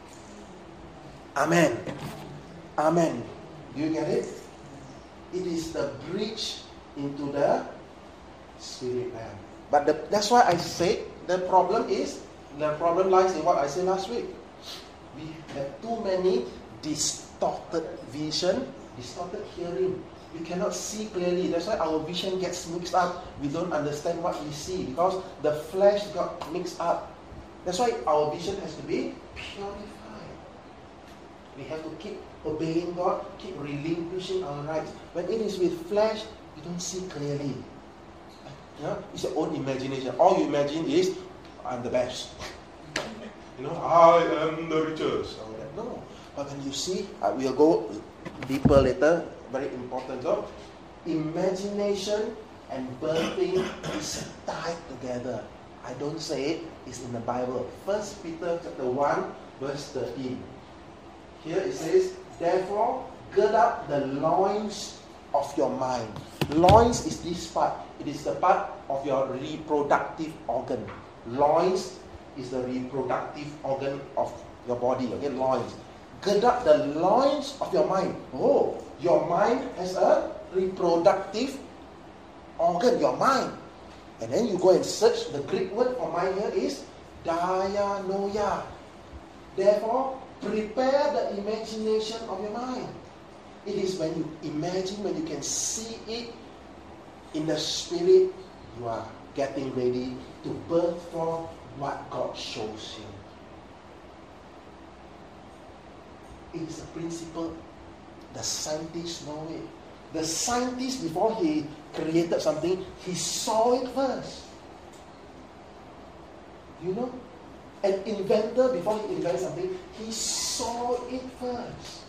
Amen. Amen. Do you get it? It is the bridge into the spirit realm. But that's why I said the problem lies in what I said last week. We have too many distorted vision, distorted hearing. We cannot see clearly. That's why our vision gets mixed up. We don't understand what we see because the flesh got mixed up. That's why our vision has to be purified. We have to keep obeying God, keep relinquishing our rights. When it is with flesh, you don't see clearly. It's your own imagination. All you imagine is, I'm the best. I am the richest. No. But when you see, we'll go deeper later, very important. So, imagination and birthing is tied together. I don't say it, it's in the Bible. 1 Peter chapter 1, verse 13. Here it says, therefore, gird up the loins of your mind. Loins is this part. It is the part of your reproductive organ. Loins is the reproductive organ of your body. Okay, loins. Gird up the loins of your mind. Oh, your mind has a reproductive organ, your mind. And then you go and search. The Greek word for mind here is dianoia. Therefore, prepare the imagination of your mind. It is when you imagine, when you can see it in the spirit, you are getting ready to birth forth what God shows you. It is a principle. The scientists know it. The scientist, before he created something, he saw it first. You know? An inventor, before he invented something, he saw it first.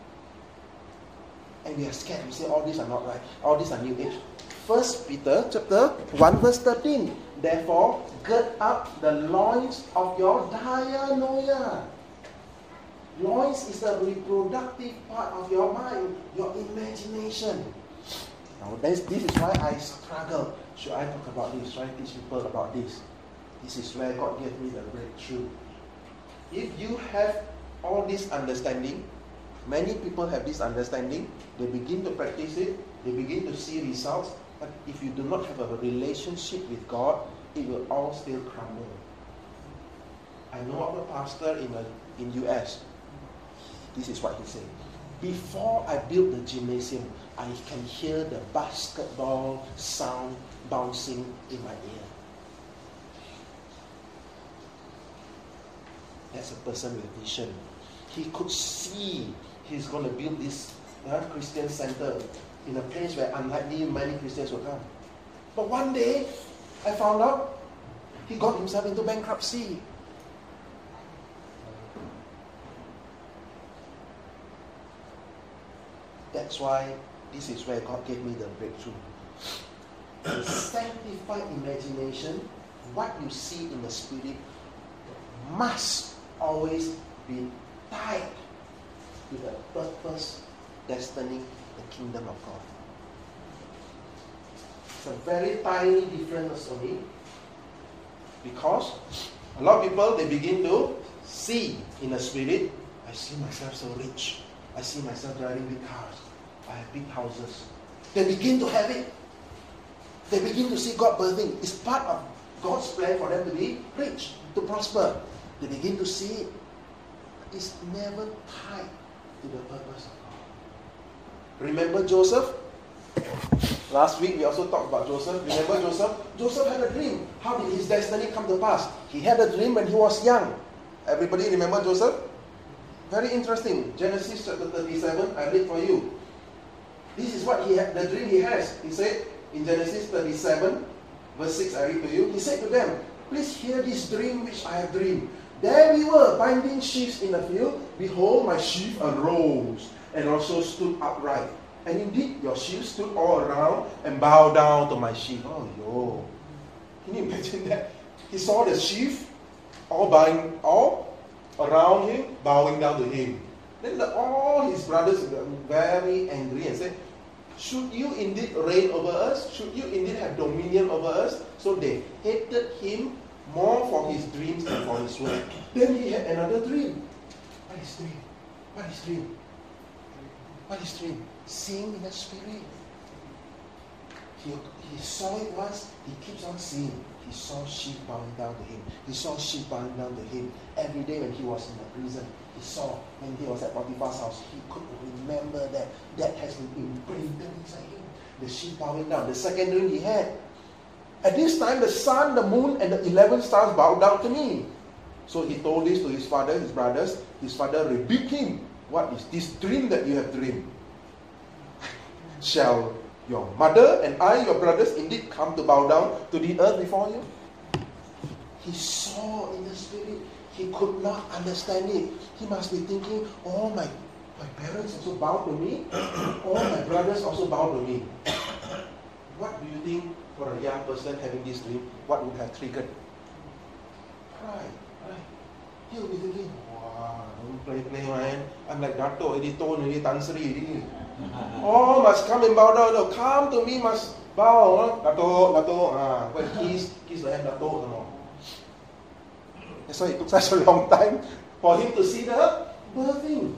And we are scared. We say, all these are not right. All these are new age. 1 Peter chapter 1 verse 13. Therefore, gird up the loins of your dianoia. Loins is the reproductive part of your mind, your imagination. Now, this is why I struggle. Should I talk about this? Should I teach people about this? This is where God gave me the breakthrough. If you have all this understanding, many people have this understanding, they begin to practice it, they begin to see results, but if you do not have a relationship with God, it will all still crumble. I know of a pastor in US. This is what he said. Before I built the gymnasium, I can hear the basketball sound bouncing in my ear. That's a person with vision. He could see he's going to build this Christian center in a place where unlikely many Christians will come. But one day, I found out he got himself into bankruptcy. That's why this is where God gave me the breakthrough. The sanctified imagination, what you see in the spirit, must always be tied to the purpose, destiny, the kingdom of God. It's a very tiny difference for me, because a lot of people, they begin to see in the spirit, I see myself so rich. I see myself driving big cars. I have big houses. They begin to have it. They begin to see God birthing. It's part of God's plan for them to be rich, to prosper. They begin to see it. It's never tied to the purpose of God. Remember Joseph? Last week we also talked about Joseph. Remember Joseph? Joseph had a dream. How did his destiny come to pass? He had a dream when he was young. Everybody remember Joseph? Very interesting. Genesis chapter 37, I read for you. This is what the dream he has. He said in Genesis 37, verse 6, I read to you. He said to them, please hear this dream which I have dreamed. There we were, binding sheaves in the field. Behold, my sheaf arose and also stood upright. And indeed, your sheaves stood all around and bowed down to my sheaf. Oh, yo. Can you imagine that? He saw the sheaf all around him, bowing down to him. Then all his brothers were very angry and said, should you indeed reign over us? Should you indeed have dominion over us? So they hated him more for his dreams than for his word. Then he had another dream. What is dream? What is dream? What is dream? Seeing in the spirit. He saw it once, he keeps on seeing. He saw sheep bowing down to him. He saw sheep bowing down to him. Every day when he was in the prison, he saw when he was at Potiphar's house, he could remember that has been imprinted inside him. The sheep bowing down. The second dream he had. At this time, the sun, the moon, and the 11 stars bowed down to me. So he told this to his father, his brothers. His father rebuked him. What is this dream that you have dreamed? Shall your mother and I, your brothers, indeed come to bow down to the earth before you? He saw in the spirit. He could not understand it. He must be thinking, oh, my parents also bow to me. Oh, my brothers also bow to me. What do you think for a young person having this dream, what would have triggered? Pride, right? He'll be thinking, wow, don't play, man. I'm like Dato, already told me, Tan Sri, already. Oh, must come and bow down. No, come to me, must bow. Dato, go and kiss the hand, Dato. No. That's why it took such a long time for him to see the birthing.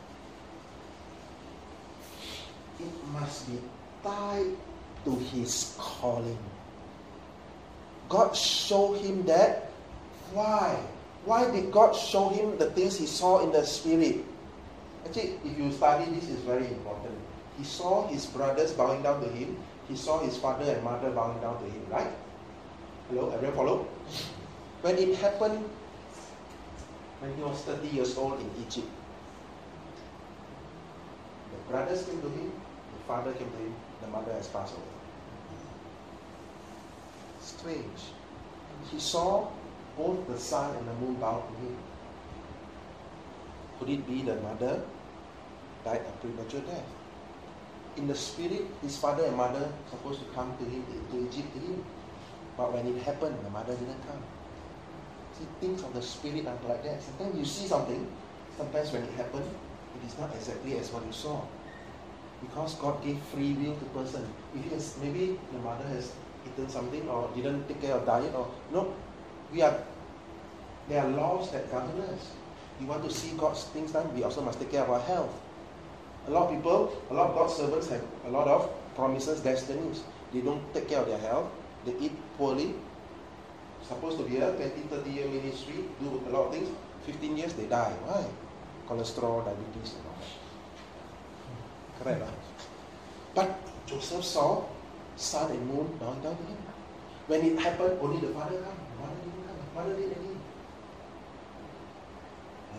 It must be tied to his calling. God showed him that. Why? Why did God show him the things he saw in the spirit? Actually, if you study this, is very important. He saw his brothers bowing down to him. He saw his father and mother bowing down to him, right? Hello, everyone follow? When it happened, when he was 30 years old in Egypt, the brothers came to him, the father came to him, the mother has passed away. Strange. He saw both the sun and the moon bow to him. Could it be the mother died a premature death? In the spirit, his father and mother supposed to come to him, to Egypt to him. But when it happened, the mother didn't come. See, things of the spirit are like that. Sometimes you see something, sometimes when it happened, it is not exactly as what you saw. Because God gave free will to the person. If it's, maybe the mother has eaten something or didn't take care of diet or no, there are laws that govern us. We want to see God's things done, we also must take care of our health. A lot of people, a lot of God's servants have a lot of promises, destinies. They don't take care of their health, they eat poorly. Supposed to be a 20-30 year ministry, do a lot of things. 15 years they die. Why? Cholesterol, diabetes and all that. Correct, right? But Joseph saw sun and moon bowing down to him. When it happened, only the father came. The mother didn't come. The mother did again.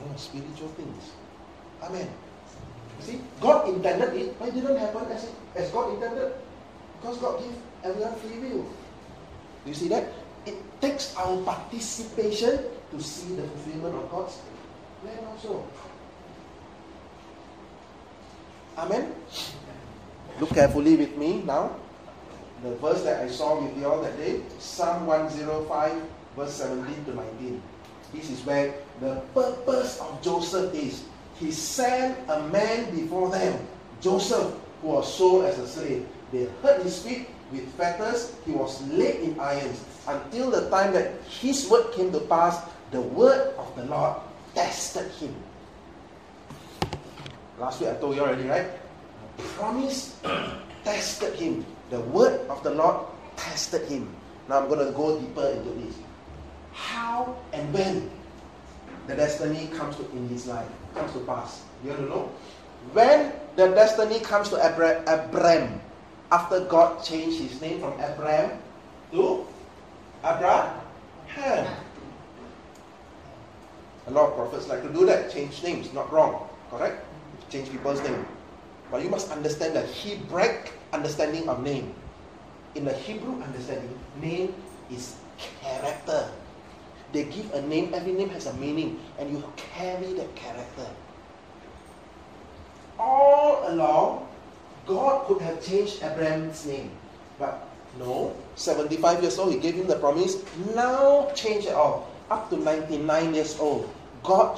No, spiritual things. Amen. See, God intended it, but it didn't happen as God intended. Because God gave everyone free will. Do you see that? It takes our participation to see the fulfillment of God's plan also. Amen? Look carefully with me now. The verse that I saw with you all that day, Psalm 105, verse 17 to 19. This is where the purpose of Joseph is. He sent a man before them, Joseph, who was sold as a slave. They hurt his feet with fetters. He was laid in irons until the time that his word came to pass. The word of the Lord tested him. Last week I told you already, right? The promise tested him. The word of the Lord tested him. Now I'm going to go deeper into this. How and when the destiny comes to in his life, comes to pass. You want to know? When the destiny comes to Abram, after God changed his name from Abram to Abraham. A lot of prophets like to do that, change names, not wrong, correct? Change people's name. But you must understand the Hebraic understanding of name. In the Hebrew understanding, name is character. They give a name, every name has a meaning, and you carry that character. All along, God could have changed Abraham's name. But no, 75 years old, he gave him the promise. Now change it all. Up to 99 years old, God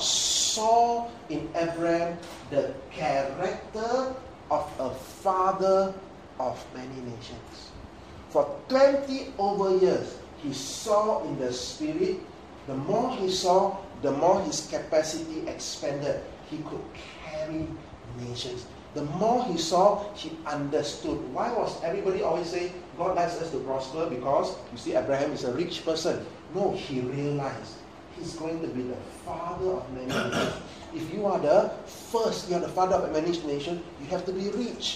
saw in Abraham the character of a father of many nations. For 20 over years, he saw in the spirit. The more he saw, the more his capacity expanded. He could carry nations. The more he saw, he understood. Why was everybody always say God likes us to prosper? Because you see, Abraham is a rich person. No, he realized he's going to be the father of many nations. If you are the first, you are the father of many nations, you have to be rich.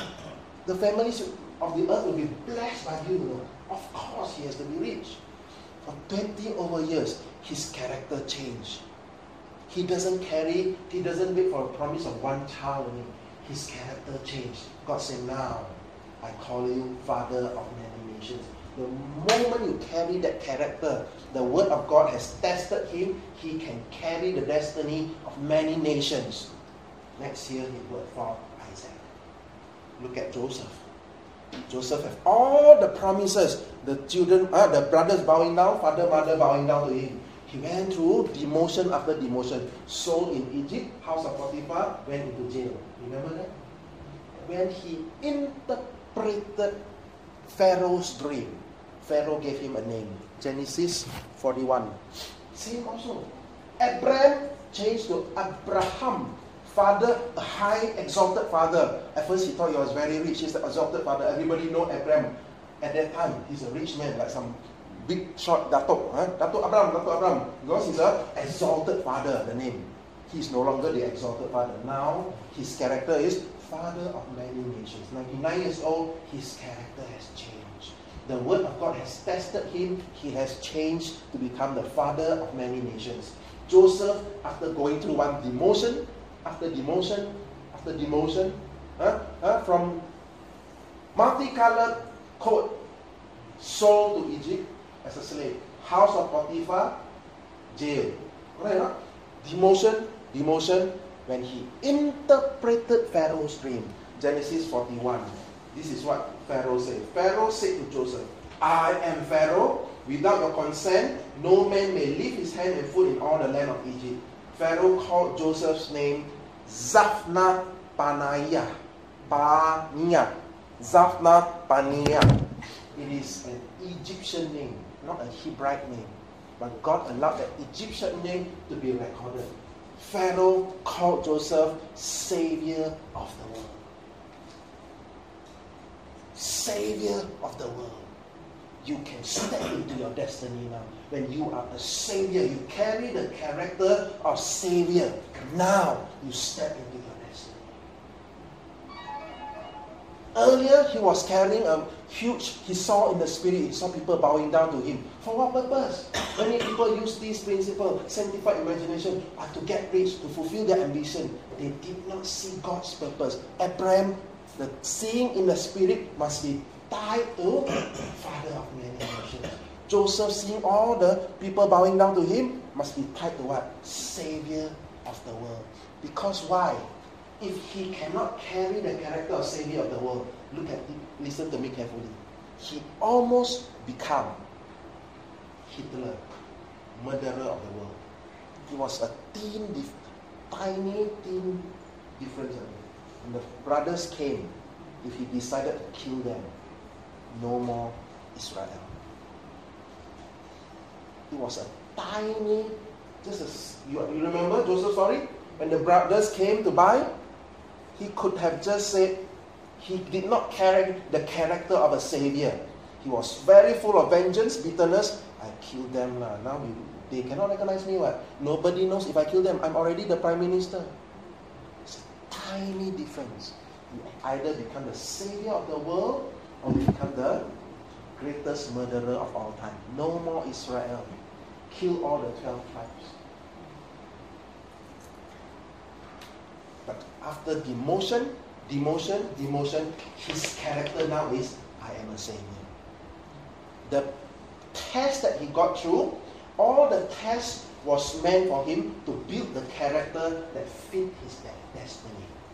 The families of the earth will be blessed by you. Of course, he has to be rich. For 20 over years, his character changed. He doesn't wait for a promise of one child only. His character changed. God said, now, I call you father of many nations. The moment you carry that character, the word of God has tested him. He can carry the destiny of many nations. Next year, he brought forth Isaac. Look at Joseph. Joseph has all the promises. The children, the brothers bowing down, father, mother bowing down to him. He went through demotion after demotion. Sold in Egypt, house of Potiphar, went into jail. Remember that? When he interpreted Pharaoh's dream, Pharaoh gave him a name. Genesis 41. Same also. Abraham changed to Abraham. Father, a high exalted father. At first he thought he was very rich. He's the exalted father. Everybody know Abraham. At that time, he's a rich man, like some big short Datuk. Datuk Abraham. Because he's an exalted father, the name. He's no longer the exalted father. Now, his character is father of many nations. 99 years old, his character has changed. The word of God has tested him. He has changed to become the father of many nations. Joseph, after going through one demotion, after demotion, from multicolored coat, sold to Egypt as a slave. House of Potiphar, jail. Right? Demotion, when he interpreted Pharaoh's dream. Genesis 41. This is what Pharaoh said. Pharaoh said to Joseph, I am Pharaoh. Without your consent, no man may leave his hand and foot in all the land of Egypt. Pharaoh called Joseph's name Zaphnath Paneah. Zaphnath Paneah. It is an Egyptian name, not a Hebraic name. But God allowed that Egyptian name to be recorded. Pharaoh called Joseph Savior of the world. Savior of the world. You can step into your destiny now. When you are a Savior, you carry the character of Savior. Now you step into your destiny. Earlier, he was carrying a huge, he saw in the spirit, he saw people bowing down to him. For what purpose? Many people use this principle, sanctified imagination, to get rich, to fulfill their ambition. They did not see God's purpose. Abraham, the seeing in the spirit must be tied to father of many nations. Joseph, seeing all the people bowing down to him, must be tied to what? Savior of the world. Because why? If he cannot carry the character of Savior of the world, listen to me carefully. He almost become Hitler, murderer of the world. He was a tiny difference. When the brothers came, if he decided to kill them, no more Israel. It was a tiny, you remember Joseph's story? When the brothers came to buy, he could have just said, he did not carry the character of a savior. He was very full of vengeance, bitterness. I killed them now. Now they cannot recognize me. What? Nobody knows if I kill them. I'm already the prime minister. It's a tiny difference. You either become the savior of the world or you become the greatest murderer of all time. No more Israel. Kill all the 12 tribes. But after demotion, his character now is, I am a savior. The test that he got through, all the test was meant for him to build the character that fit his destiny.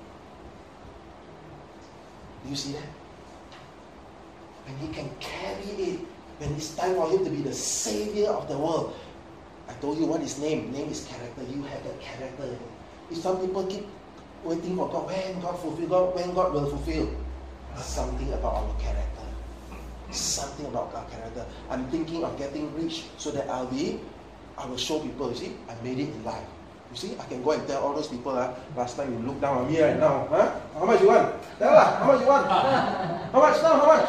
Do you see that? When he can carry it, when it's time for him to be the savior of the world. I told you what his name. Name is character. You have that character. If some people keep waiting for God, when God will fulfill. Something about our character. Something about our character. I'm thinking of getting rich so that I will show people, you see, I made it in life. You see, I can go and tell all those people, last time you look down on me right now, how much you want? Tell her, how much you want? How much now, how much?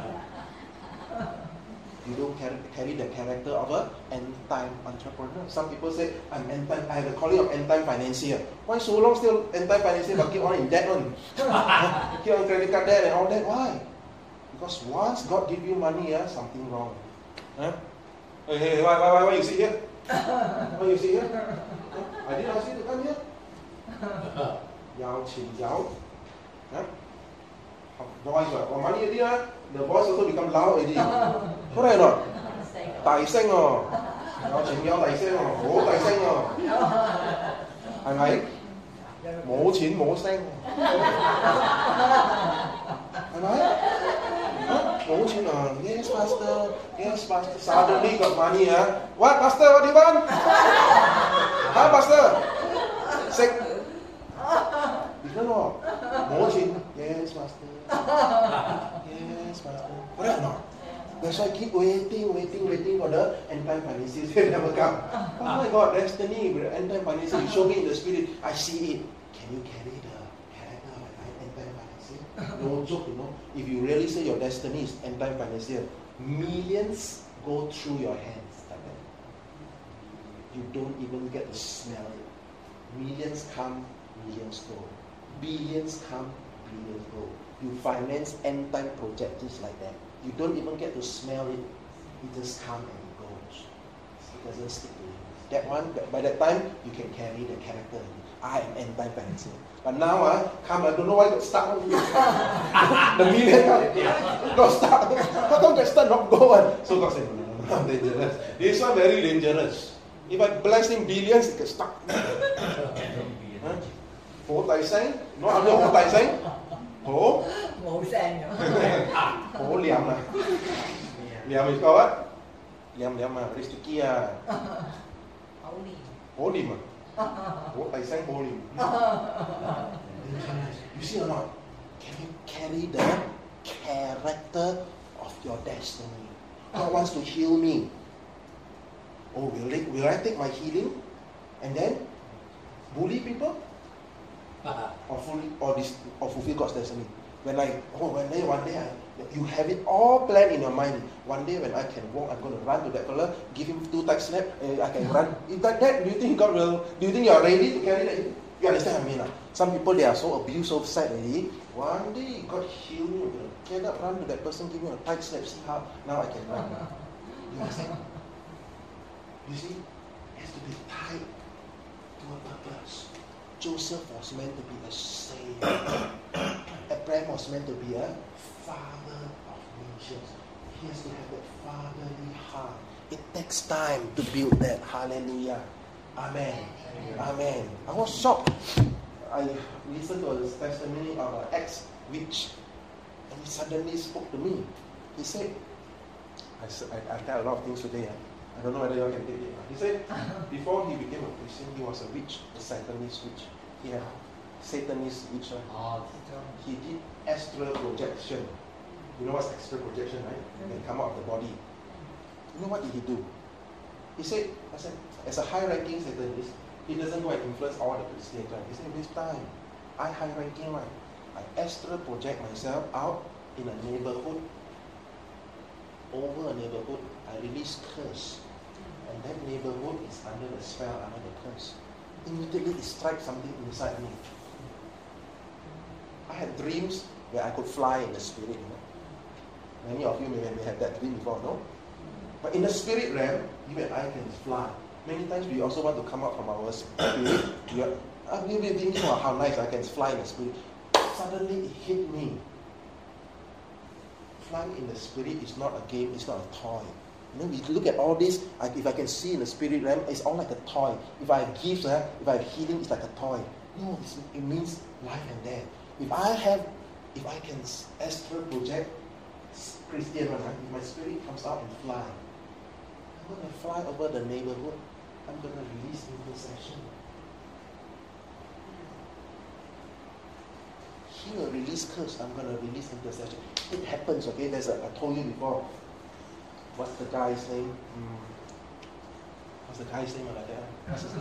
You don't carry the character of an end-time entrepreneur. Some people say, I have the calling of end-time financier. Why so long still end-time financier but keep on in debt on? Keep on credit card debt and all that. Why? Because once God give you money, something wrong. Hey, why you sit here? Why you sit here? I didn't ask you to come here. Yao Qin Yao. Voice, money already, the voice also become loud already. Correct or not? 大聲喎，有情有大聲喎，好大聲喎，係咪？冇錢冇聲，係咪？冇錢啊 ！Yes, pastor. Yes, pastor. Suddenly got money, What, pastor? What do you want? Pastor? 食？而家喎，冇錢。Yes, pastor. Yes, pastor. Correct or not? That's why I keep waiting for the end-time financiers. They never come. Oh my God, destiny, end-time financier. You show me in the spirit, I see it. Can you carry the character of an end-time financier? No joke, If you really say your destiny is end-time financier, millions go through your hands like that. You don't even get to smell it. Millions come, millions go. Billions come, billions go. You finance end-time projects just like that. You don't even get to smell it. It just comes and it goes. It doesn't stick to you. That one, by that time, you can carry the character. I am end-time financier. But now, I don't know why got stuck. The million got stuck. How come that stuck not go on? So God said, no, dangerous. This one very dangerous. If I bless him billions, it gets stuck. Hổ tài sáng, nó ăn hổ tài sáng. Hổ 冇聲咁。 hổ liệm nè. Liệm is called what? Liệm this kia. Hổ liệm hổ tài sáng hổ liệm. You see or not? Can you carry the character of your destiny? God wants to heal me. Oh, will I take my healing and then bully people? Or fulfill God's destiny. One day you have it all planned in your mind. One day when I can walk, I'm going to run to that fella, give him 2 tight slap, and I can run. If like that, do you think God will? Do you think you are ready to carry that? You understand what I mean? Some people, they are so abused, so sad already. One day God heal you. Get up, run to that person, give him a tight slap. See how now I can run. You understand? You see, it has to be tied to a purpose. Joseph was meant to be a savior. Abraham was meant to be a father of nations. He has to have that fatherly heart. It takes time to build that. Hallelujah. Amen. Amen. I was shocked. I listened to a testimony of an ex-witch, and he suddenly spoke to me. He said, I tell a lot of things today. I don't know whether you all can take it. He said, before he became a Christian, he was a witch, a Satanist witch. He had Satanist witch. He did astral projection. You know what's astral projection, right? You can come out of the body. You know what did he do? He said, as a high-ranking Satanist, he doesn't go and influence all the Christians. Right? He said, this time, I high-ranking, right? I astral project myself out in a neighborhood. Over a neighborhood, I release curse. And that neighborhood is under the spell, under the curse. Immediately it strikes something inside me. I had dreams where I could fly in the spirit. You know? Many of you may have that dream before, no? But in the spirit realm, you and I can fly. Many times we also want to come out from our spirit. We'll be thinking, oh, how nice I can fly in the spirit. Suddenly it hit me. Flying in the spirit is not a game, it's not a toy. You know, we look at all this, if I can see in the spirit realm, it's all like a toy. If I have gifts, if I have healing, it's like a toy. No, it means life and death. If I can astral project Christian, right? If my spirit comes out and fly, I'm going to fly over the neighborhood. I'm going to release intercession. He will release curse. I'm going to release intercession. It happens, okay? I told you before. What's the guy's name? What's the guy's name like that? What's his name?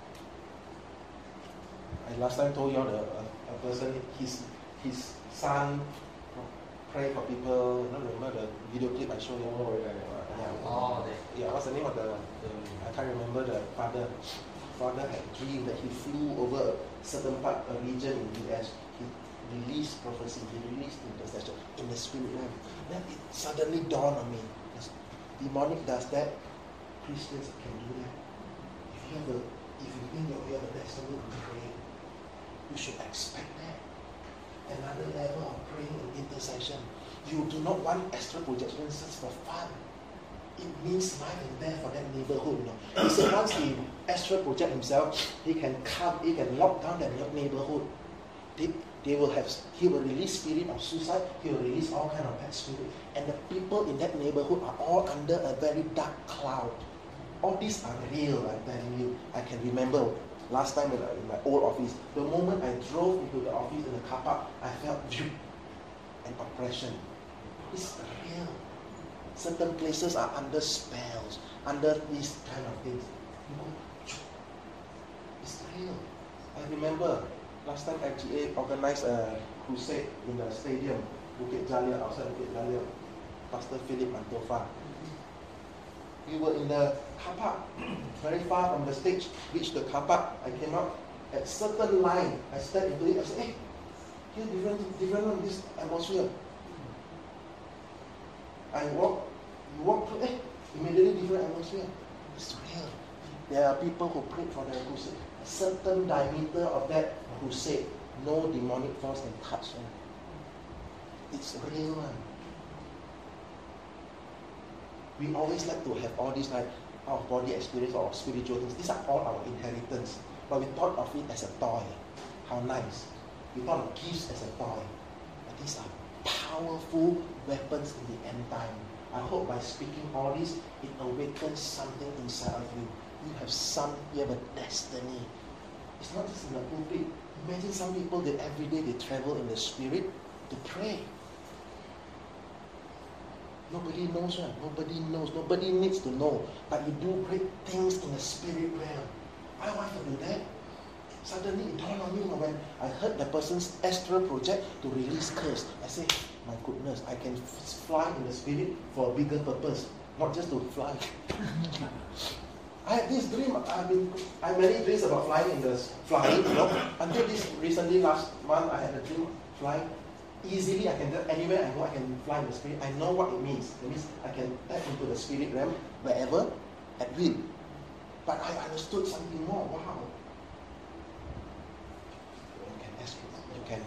I last time told you all a person, his son pray for people. You know, remember the video clip I showed you? What's the name of I can't remember the father. Father had a dream that he flew over a certain part, a region in the US. He released prophecy, he released intercession in the spirit realm. Then it suddenly dawned on me. Demonic does that, Christians can do that. If you think you have a destiny to pray, you should expect that. Another level of praying and intercession. You do not want astral projection just for fun. It means life and death for that neighborhood. You know. He said once he astral project himself, he can lock down that neighborhood. He will release spirit of suicide. He will release all kind of bad spirit. And the people in that neighborhood are all under a very dark cloud. All these are real, I'm telling you. I can remember last time in my old office, the moment I drove into the office in the car park, I felt an oppression. It's real. Certain places are under spells, under these kind of things. It's real. I remember last time FGA organized a crusade in the stadium, Bukit Jalil, outside Bukit Jalil. Pastor Philip Mantofa. We were in the car park, very far from the stage, reached the car park. I came out at certain line. I stepped into it. I said, hey, here different on this atmosphere. You walk through, hey, immediately different atmosphere. It's real. There are people who prayed for their crusade. A certain diameter of that crusade, no demonic force can touch them. It's real, man. We always like to have all these like out-of-body experience or spiritual things. These are all our inheritance. But we thought of it as a toy. How nice. We thought of gifts as a toy. But these are powerful weapons in the end time. I hope by speaking all this, it awakens something inside of you. You have a destiny. It's not just in the pulpit. Imagine some people that every day they travel in the spirit to pray. Nobody knows, right? Nobody knows. Nobody needs to know. But you do great things in the spirit realm. I want to do that. Suddenly it dawned on me when I heard the person's astral project to release curse. I say, my goodness, I can fly in the spirit for a bigger purpose, not just to fly. I had this dream. I had many dreams about flying, you know. Until this recently, last month, I had a dream flying. Easily, I can anywhere I go, I can fly in the spirit. I know what it means. It means I can tap into the spirit realm wherever, at will. but I understood something more. Wow. You can ask me. You can.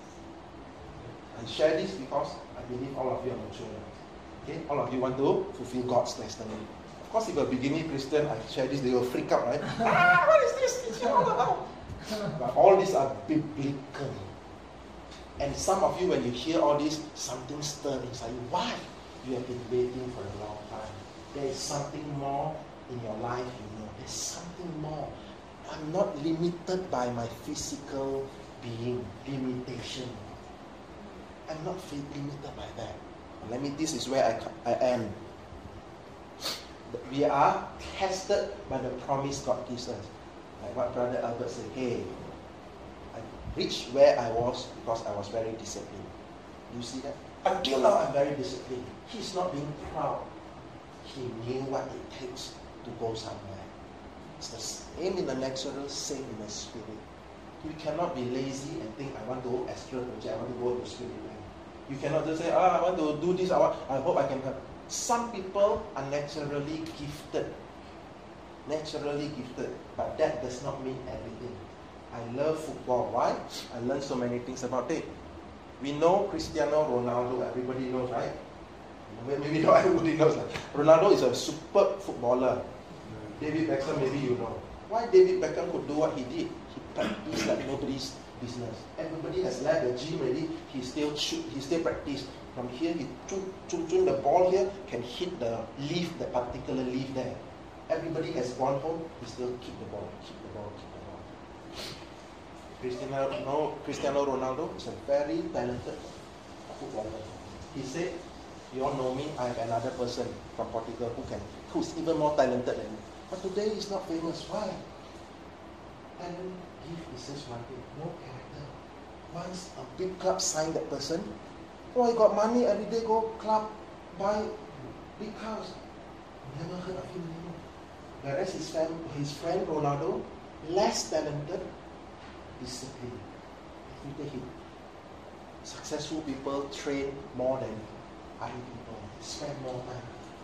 I share this because I believe all of you are mature. Okay? All of you want to fulfill God's destiny. Of course, if you're a beginning Christian, I share this, they will freak out, right? What is this? It's all about. But all these are biblical. And some of you, when you hear all this, something stirs inside you. Why? You have been waiting for a long time. There is something more in your life, you know. There's something more. I'm not limited by my physical being, limitation. I'm not limited by that. This is where I am. We are tested by the promise God gives us. Like what Brother Albert said, hey, I reached where I was because I was very disciplined. You see that? Until now, I'm very disciplined. He's not being proud. He knew what it takes to go somewhere. It's the same in the natural, same in the spirit. You cannot be lazy and think, I want to go astral project, I want to go to spirit land. You cannot just say, I want to do this, I hope I can help. Some people are naturally gifted. Naturally gifted. But that does not mean everything. I love football. Why? I learned so many things about it. We know Cristiano Ronaldo, everybody knows, right? Maybe not everybody knows. Ronaldo is a superb footballer. David Beckham, maybe you know. Why David Beckham could do what he did? He practiced like nobody's business. Everybody has left the gym already. He still shoot, he still practice. From here, he the ball here can hit the leaf, the particular leaf there. Everybody has gone home, he still keep the ball, keep the ball, keep the ball. Cristiano Ronaldo is a very talented footballer. He said, you all know me, I have another person from Portugal who's even more talented than me. But today he's not famous. Why? Talent gift is just one thing, no character. Once a big club signed that person, oh, he got money every day, go club, buy big house. Never heard of him anymore. Whereas his friend Ronaldo, less talented, disciplined. Every day successful people train more than other people, spend more time.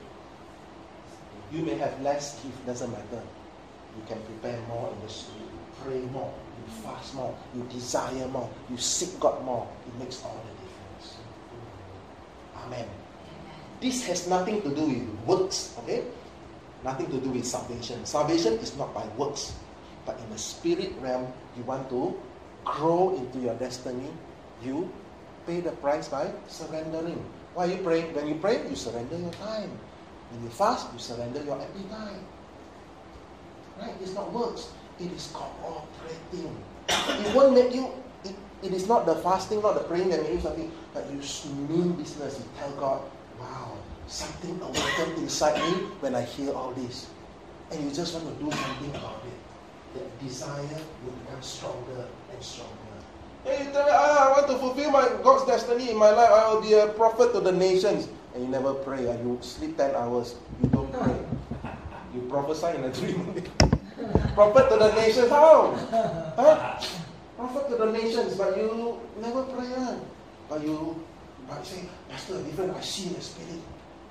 You may have less gift, doesn't matter. You can prepare more in the spirit, you pray more, you fast more, you desire more, you seek God more. It makes all the difference. Amen. This has nothing to do with works, okay? Nothing to do with salvation. Salvation is not by works. But in the spirit realm, you want to grow into your destiny, you pay the price by surrendering. Why are you praying? When you pray, you surrender your time. When you fast, you surrender your appetite. Right? It's not works. It is cooperating. It won't make you, it is not the fasting, not the praying that makes you something, but you mean business. You tell God, wow, something awakened inside me when I hear all this. And you just want to do something about it. That desire will become stronger and stronger. Hey, you tell me, I want to fulfill God's destiny in my life. I will be a prophet to the nations. And you never pray. You sleep 10 hours. You don't pray. You prophesy in a dream. Prophet to the nations. How? Huh? Prophet to the nations, but you never pray. But you say, Pastor, different. I see in the spirit.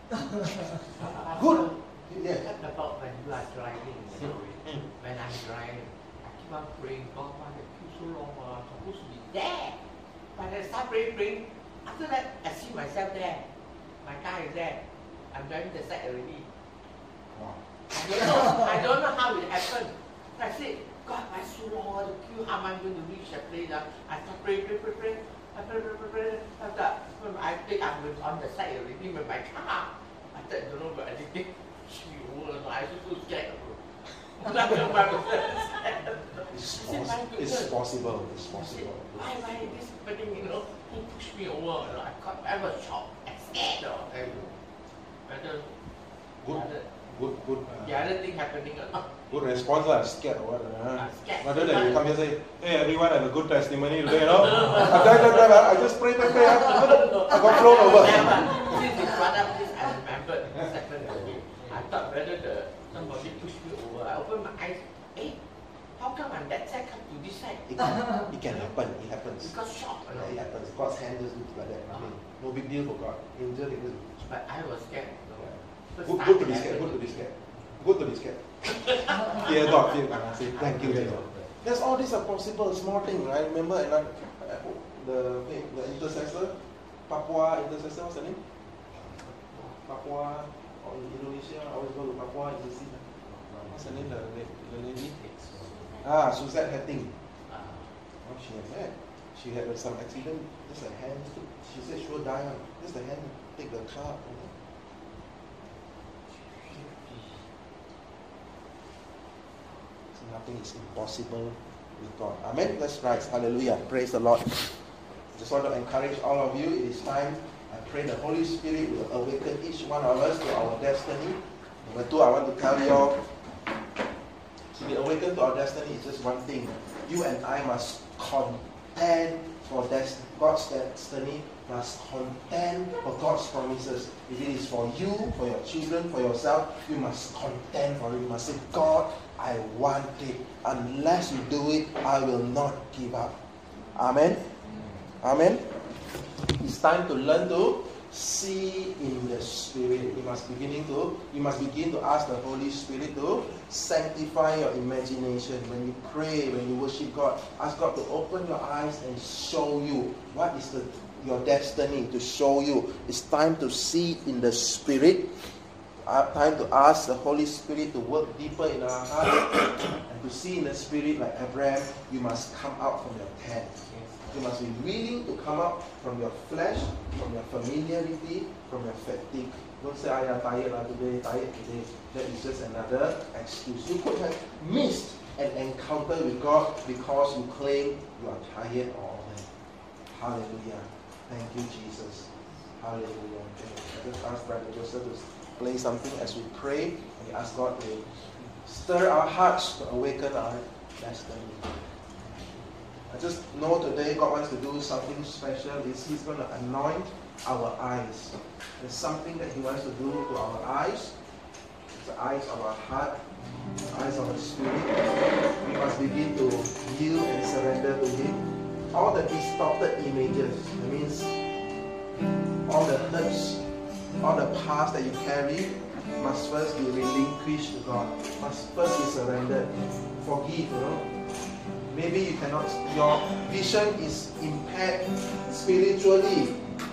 Good. Yeah. About when you are driving, when I'm driving, I keep on praying, God, why the queue so long? I'm supposed to be there. But I start praying. After that, I see myself there. My car is there. I'm driving the side already. Wow. I don't know how it happened. I said, God, why so long? The queue, how am I going to reach the place? I start praying. I pray. After I think I'm on the side already with my car. I said, I don't know about anything. I was so scared. It's possible. Why is this happening? You know, he pushed me over. I was shocked and scared. Good. The other thing happening. Good response, scared or what? I'm scared. Rather than you come here and say, hey, everyone have a good testimony today, you know? I just pray. I got flown over. Since you brought up this, I remembered this happened again. I thought whether somebody pushed me over. I opened my eyes. Hey, how come on that side come to this side? It can happen. It happens. It got shocked. Yeah, it happens. God's hand just looks like that. No big deal for God. Angel, But I was scared. Good to be scared. Fear God, fear God. Say, thank you, Lord. There's all these are possible, small things, right? Remember the intercessor, Papua intercessor, what's the name? Papua, or in Indonesia, I always go to Papua, you see. What's the name, the lady? Suzette Hetting. Oh, she had some accident. Just a hand. She said she will die. Just a hand. Take the car. So nothing is impossible with God. Amen. Let's rise. Hallelujah. Praise the Lord. Just want to encourage all of you. It is time. I pray the Holy Spirit will awaken each one of us to our destiny. Number 2, I want to tell you all, to be awakened to our destiny is just one thing. You and I must contend for God's destiny, must contend for God's promises. If it is for you, for your children, for yourself, you must contend for it. You must say, God, I want it. Unless you do it, I will not give up. Amen? Amen? It's time to learn to see in the Spirit. You must begin to ask the Holy Spirit to sanctify your imagination. When you pray, when you worship God, ask God to open your eyes and show you what is your destiny, to show you. It's time to see in the Spirit. Time to ask the Holy Spirit to work deeper in our hearts. And to see in the Spirit like Abraham, you must come out from your tent. You must be willing to come out from your flesh, from your familiarity, from your fatigue. Don't say, I am tired today. That is just another excuse. You could have missed an encounter with God because you claim you are tired all day. Hallelujah. Thank you, Jesus. Hallelujah. I just ask Brother Joseph to play something as we pray, and we ask God to stir our hearts to awaken our destiny. I just know today God wants to do something special. He's going to anoint our eyes. There's something that He wants to do to our eyes. It's the eyes of our heart, the eyes of our spirit. We must begin to yield and surrender to Him. All the distorted images, that means all the hurts, all the past that you carry, must first be relinquished to God. Must first be surrendered. Forgive, Maybe you cannot, your vision is impaired spiritually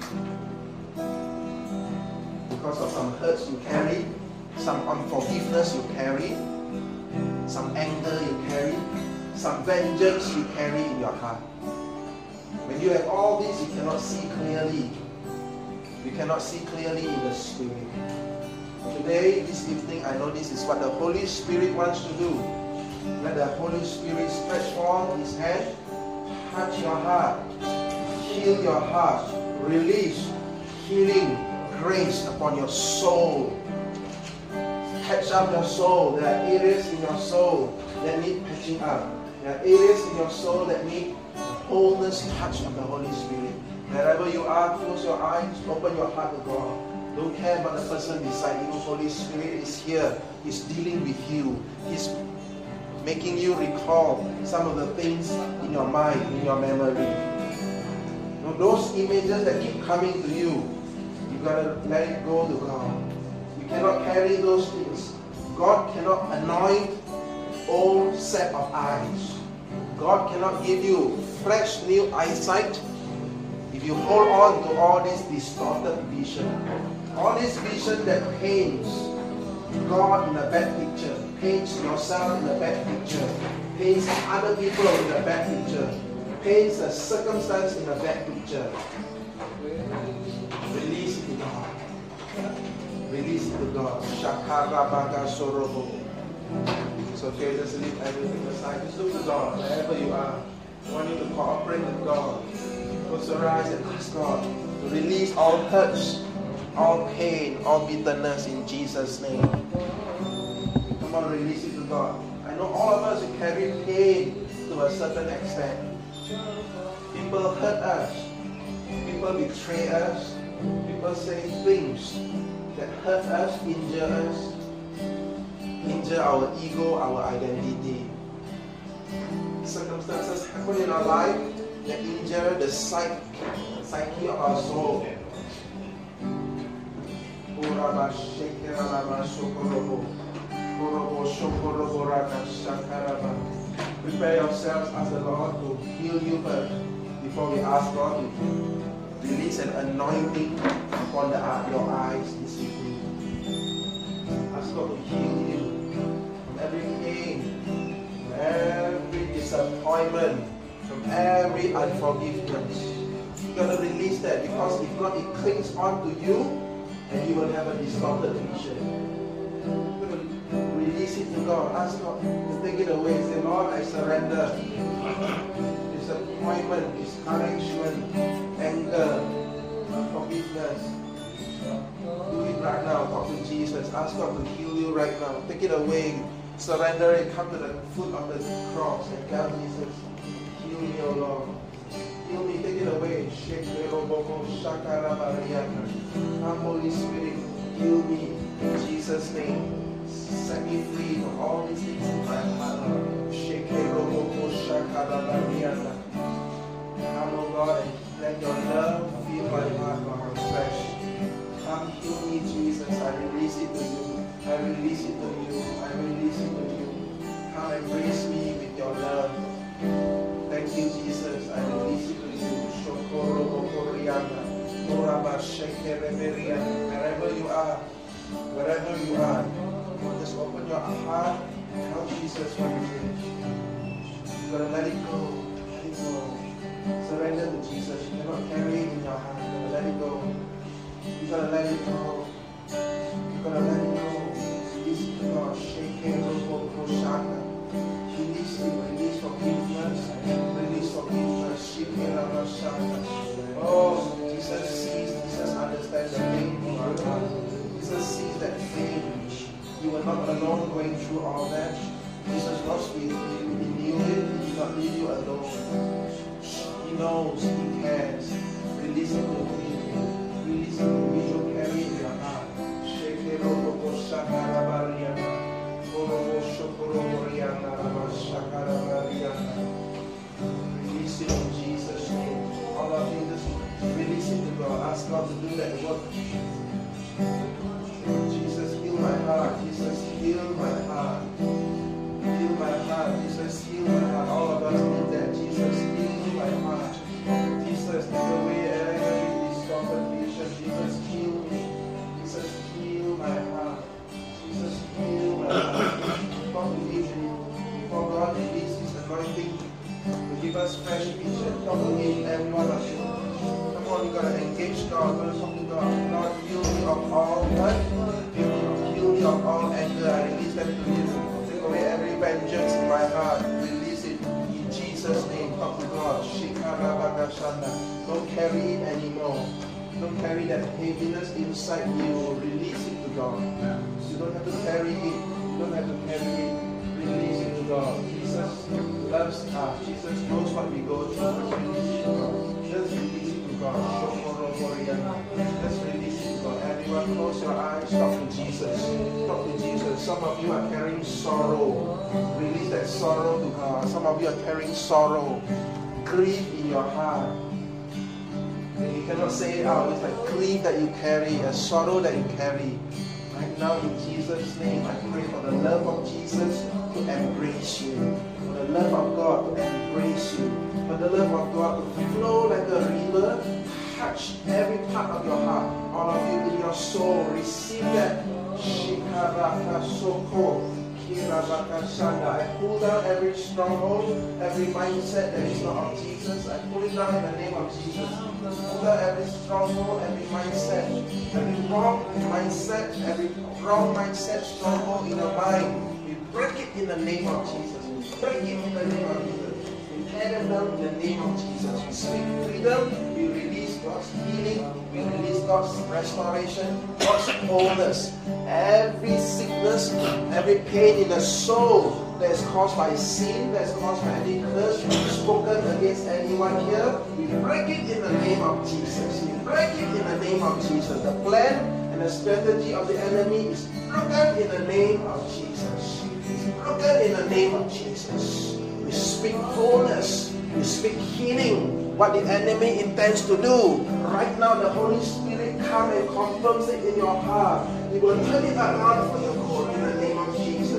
because of some hurts you carry, some unforgiveness you carry, some anger you carry, some vengeance you carry in your heart. When you have all this, you cannot see clearly. You cannot see clearly in the Spirit. Today, this evening, I know this is what the Holy Spirit wants to do. Let the Holy Spirit stretch forth His hand, touch your heart, heal your heart, release healing grace upon your soul. Patch up your soul. There are areas in your soul that need patching up. There are areas in your soul that need the wholeness touch of the Holy Spirit. Wherever you are, close your eyes, open your heart to God. Don't care about the person beside you. Holy Spirit is here. He's dealing with you. He's making you recall some of the things in your mind, in your memory. Those images that keep coming to you, you've got to let it go to God. You cannot carry those things. God cannot anoint old set of eyes. God cannot give you fresh new eyesight if you hold on to all this distorted vision. All this vision that paints God in a bad picture, paints yourself in a bad picture, paints other people in a bad picture, paints a circumstance in a bad picture. Release it to God. Release it to God. Shakara baga sorobo. It's okay, just leave everything aside. Just look to God wherever you are. I want you to cooperate with God. Close your eyes and ask God to release all hurts, all pain, all bitterness in Jesus' name. Come on, release it to God. I know all of us carry pain to a certain extent. People hurt us. People betray us. People say things that hurt us, injure our ego, our identity. Circumstances happen in our life that injure the psyche of our soul. Prepare yourselves as the Lord to heal you first before we ask God to release an anointing upon your eyes this evening. Ask God to heal you from every pain, from every disappointment, from every unforgiveness. You gotta release that, because if not, it clings on to you and you will have a distorted vision. Release it to God. Ask God to take it away. Say, Lord, I surrender. Disappointment, discouragement, anger, unforgiveness. Do it right now. Talk to Jesus. Ask God to heal you right now. Take it away. Surrender it. Come to the foot of the cross and tell Jesus, heal me, O Lord. Heal me. Take it away. Come, Holy Spirit. Heal me. In Jesus' name. Set me free from all these things in my heart. Come, O God, and let your love fill my heart, my flesh. Come, heal me, Jesus. I release it to you. I release it to you. I release it to you. Come, embrace me with your love. Thank you, Jesus. I release it to you. Wherever you are, just open your heart and tell Jesus what you feel. You're going to let it go. Let it go. Surrender to Jesus. You cannot carry it in your heart. You're going to let it go. You're going to let it go. You're going to let it go. Release it to God. Shake it. Release it. Release forgiveness. Release forgiveness. Oh, Jesus sees. Jesus understands the pain in your heart. Jesus sees that pain. You were not alone going through all that. Jesus was with you. He knew it. He did not leave you alone. He knows. He cares. Release it to him. Release it to him. You should carry it in your heart. Release it in Jesus' name. All of you, just release it to God. Ask God to do that work. Jesus, heal my heart. Jesus, heal my heart. Heal my heart. Jesus, heal my heart. All of us need that. Jesus, heal my heart. Jesus, take away every distorted vision. Jesus, heal me. Jesus, heal my heart. Jesus, heal my heart. Talk to him before God releases His anointing to give us fresh vision. Talk to him, every one of you. Come on, you gotta engage God. Talk to God. Lord, heal me of all what? Heal me of all anger. I release them to you. Take away every vengeance in my heart. Release it in Jesus' name. Talk to God. Don't carry it anymore. Don't carry that heaviness inside you. Release it to God. You don't have to carry it. You don't have to carry it. Release it to God. Jesus loves us. Jesus knows what we go through. Just release it to God. Just release it to God. Everyone, close your eyes. Talk to Jesus. Talk to Jesus. Some of you are carrying sorrow. Release that sorrow to God. Some of you are carrying sorrow. Grief in your heart. And you cannot say it out. It's like grief that you carry, a sorrow that you carry. Right now, in Jesus' name, I pray for the love of Jesus to embrace you. For the love of God to embrace you. For the love of God to flow like a river, touch every part of your heart. All of you in your soul, receive that. I pull down every stronghold, every mindset that is not of Jesus. I pull it down in the name of Jesus. Pull down every stronghold, every mindset, every wrong mindset, stronghold in your mind. We break it in the name of Jesus. We break it in the name of Jesus. We tear them down in the name of Jesus. We speak freedom. We release God's healing. We release God's restoration, God's wholeness. Every sickness, every pain in the soul that is caused by sin, that is caused by any curse spoken against anyone here, we break it in the name of Jesus. We break it in the name of Jesus. The plan and the strategy of the enemy is broken in the name of Jesus. It's broken in the name of Jesus. We speak wholeness. We speak healing. What the enemy intends to do. Right now, the Holy Spirit comes and confirms it in your heart. He will turn it around for your good in the name of Jesus.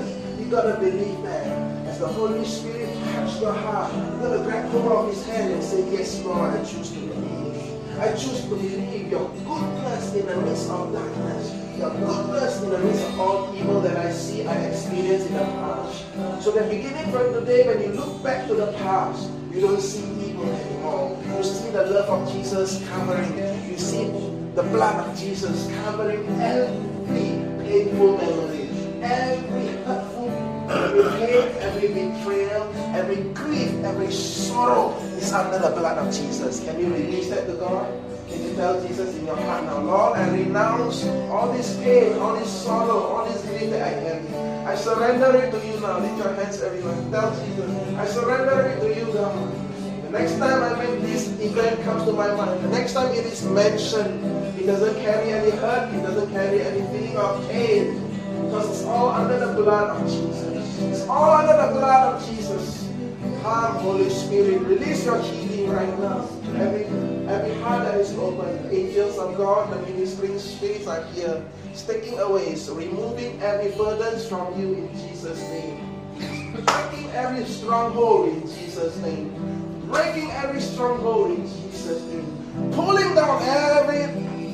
You got to believe that. As the Holy Spirit touches your heart, you got to grab hold of His hand and say, yes, Lord, I choose to believe. I choose to believe your goodness in the midst of darkness. Your goodness in the midst of all evil that I see, I experienced in the past. So that beginning from today, when you look back to the past, you don't see evil anymore. You see the love of Jesus covering. You see the blood of Jesus covering every painful memory, every hurtful, every pain, every betrayal, every grief, every sorrow is under the blood of Jesus. Can you release that to God? Can you tell Jesus in your heart now, Lord, I renounce all this pain, all this sorrow, all this grief that I carry. I surrender it to you now. Lift your hands everywhere. Tell Jesus, I surrender it to you, God. The next time this event comes to my mind, the next time it is mentioned, it doesn't carry any hurt, it doesn't carry any feeling of pain, because it's all under the blood of Jesus. It's all under the blood of Jesus. Come, Holy Spirit, release your healing right now. Every heart that is open, the angels of God, the ministering spirits are here, taking away, so removing every burden from you in Jesus' name. Breaking every stronghold in Jesus' name. Breaking every stronghold in Jesus' name. Pulling down every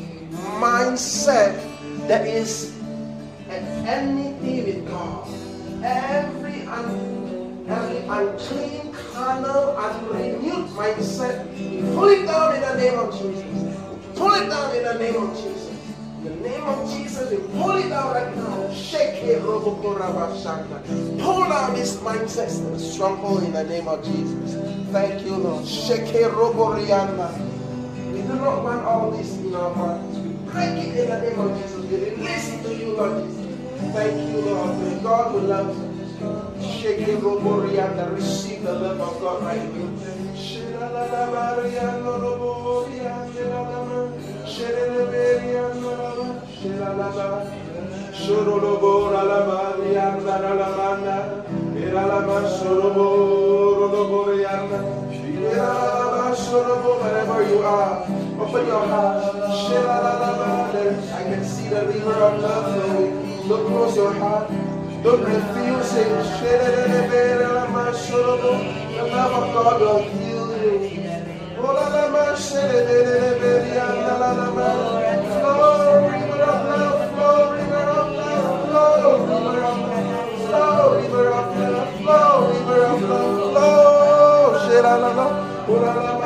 mindset that is at enmity with God. Every unclean, carnal, unrenewed mindset, pull it down in the name of Jesus. Pull it down in the name of Jesus. In the name of Jesus, we pull it down right now. Shake it, pull down this mindset, the stronghold in the name of Jesus. Thank you, Lord. Shake it, we do not want all this in our hearts. We break it in the name of Jesus. We release it to you, Lord Jesus. Thank you, Lord. May God who loves us. Shake it, receive the love of God right here. Wherever you are, open your heart. I can see the river of love flowing. Don't close your heart. Don't refuse it. The love of God will heal you. Flow, river of love, flow, river of love, flow, river of love, flow, river of love, flow, river of love, flow. Flow, river of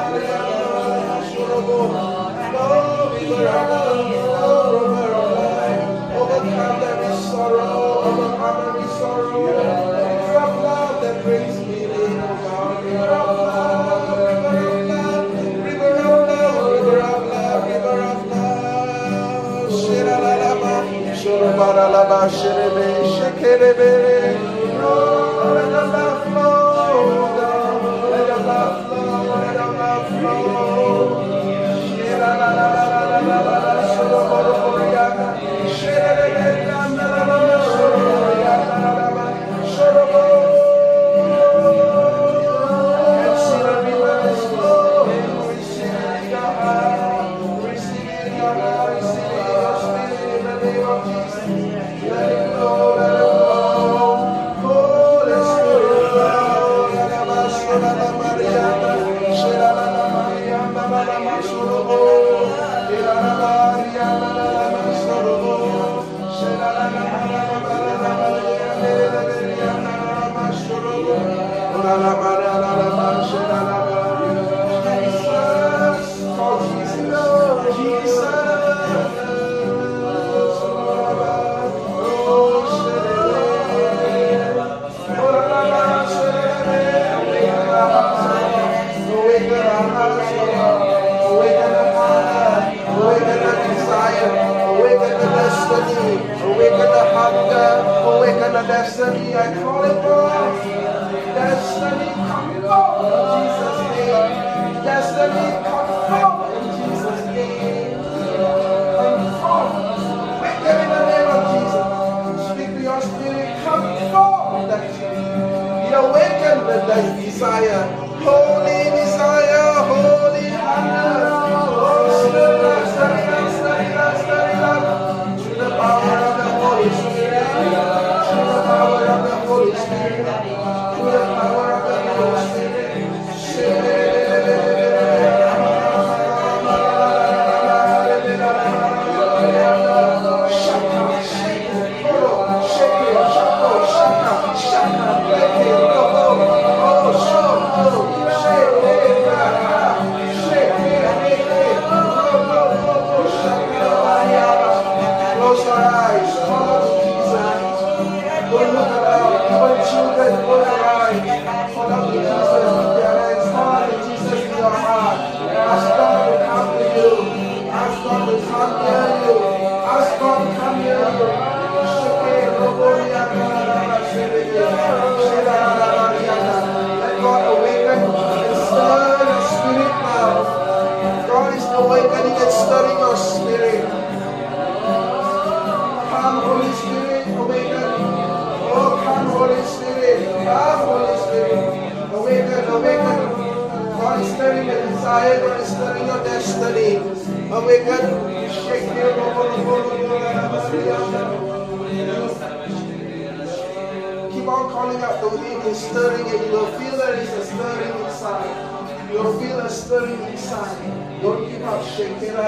love, overcome every sorrow, overcome every sorrow. River of love that brings healing, oh God. River of love, river of love, river of love, river of love, river of love. Shiralalama, shurabaralaba, shirebe, shekerebe. Flow, let the love flow, let the love flow, let the love flow. Shiralalala, shurabaraboriana, shirebe. Destiny, I call it forth. Destiny, come forth in Jesus' name. Destiny, come forth in Jesus' name. Come forth. Wake up in the name of Jesus. Speak to your spirit. Come forth. Be awakened with that desire. Holy desire. Holy hunger. Oh, stir up, stir it up, stir it up, stir it up. Through the power of the Holy Spirit. Power of the Holy awakening and stirring your spirit. Come, Holy Spirit, awaken. Oh, come, Holy Spirit. Come, Holy Spirit. Awaken, awaken. God is stirring your desire. God is stirring your destiny. Awaken. Shake your keep on calling out to Him and stirring it. You will feel there is a stirring inside. You will feel a stirring inside. Don't give up. Shake it.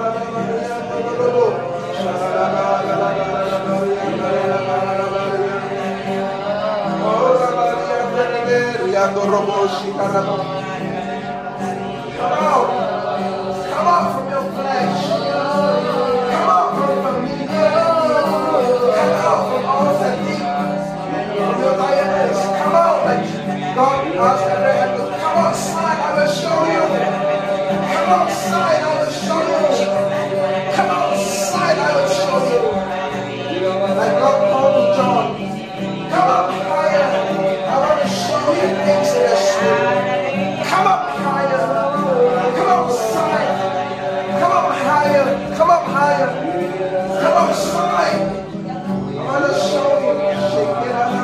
Come out. Come out from your flesh. Come out from familiarity. Come out from all fatigue. From your tiredness. Come out. God asked Abraham to come outside. I will show you. Come outside. I will show you. Come outside. I will show you. Like God called to John. Come up higher. I want to show you things in the spirit. Come up higher. Come outside. Come up higher. Come up higher. Come outside. I want to show you. Shake it up.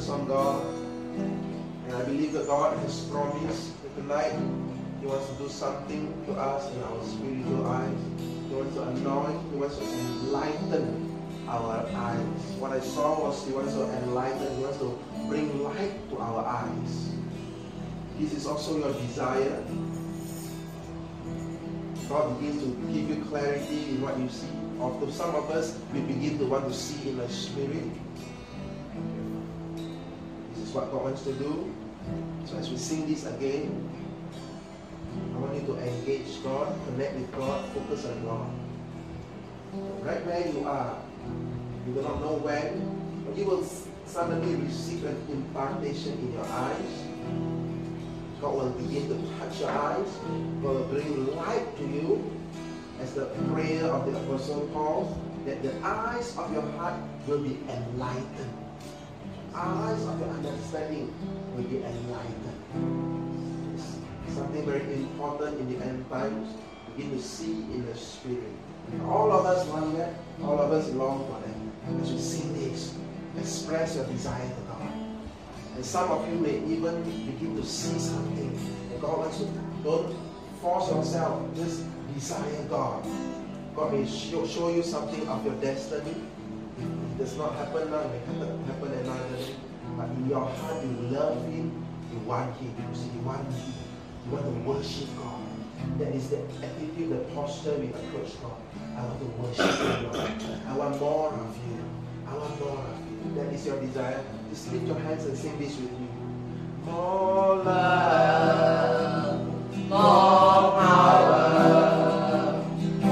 focus on God. And I believe that God has promised that tonight He wants to do something to us in our spiritual eyes. He wants to anoint, He wants to enlighten our eyes. What I saw was He wants to enlighten, He wants to bring light to our eyes. This is also your desire. God begins to give you clarity in what you see. Or to some of us, we begin to want to see in the Spirit. This is what God wants to do. So as we sing this again, I want you to engage God, connect with God, focus on God. Right where you are, you do not know when, but you will suddenly receive an impartation in your eyes. God will begin to touch your eyes. God will bring light to you, as the prayer of the Apostle Paul, that the eyes of your heart will be enlightened. Eyes of your understanding will be enlightened. It's something very important in the end times. Begin to see in the Spirit. All of us want that. All of us long for that. As we sing this, express your desire to God. And some of you may even begin to see something. And God wants to, don't force yourself. Just desire God. God may show you something of your destiny. It does not happen now, it may happen another day. But in your heart, you love Him, you want Him. You see, you want Him. You want to worship God. That is the attitude, the posture we approach God. I want to worship you, Lord. I want more of you. I want more of you. That is your desire. Just lift your hands and sing this with me.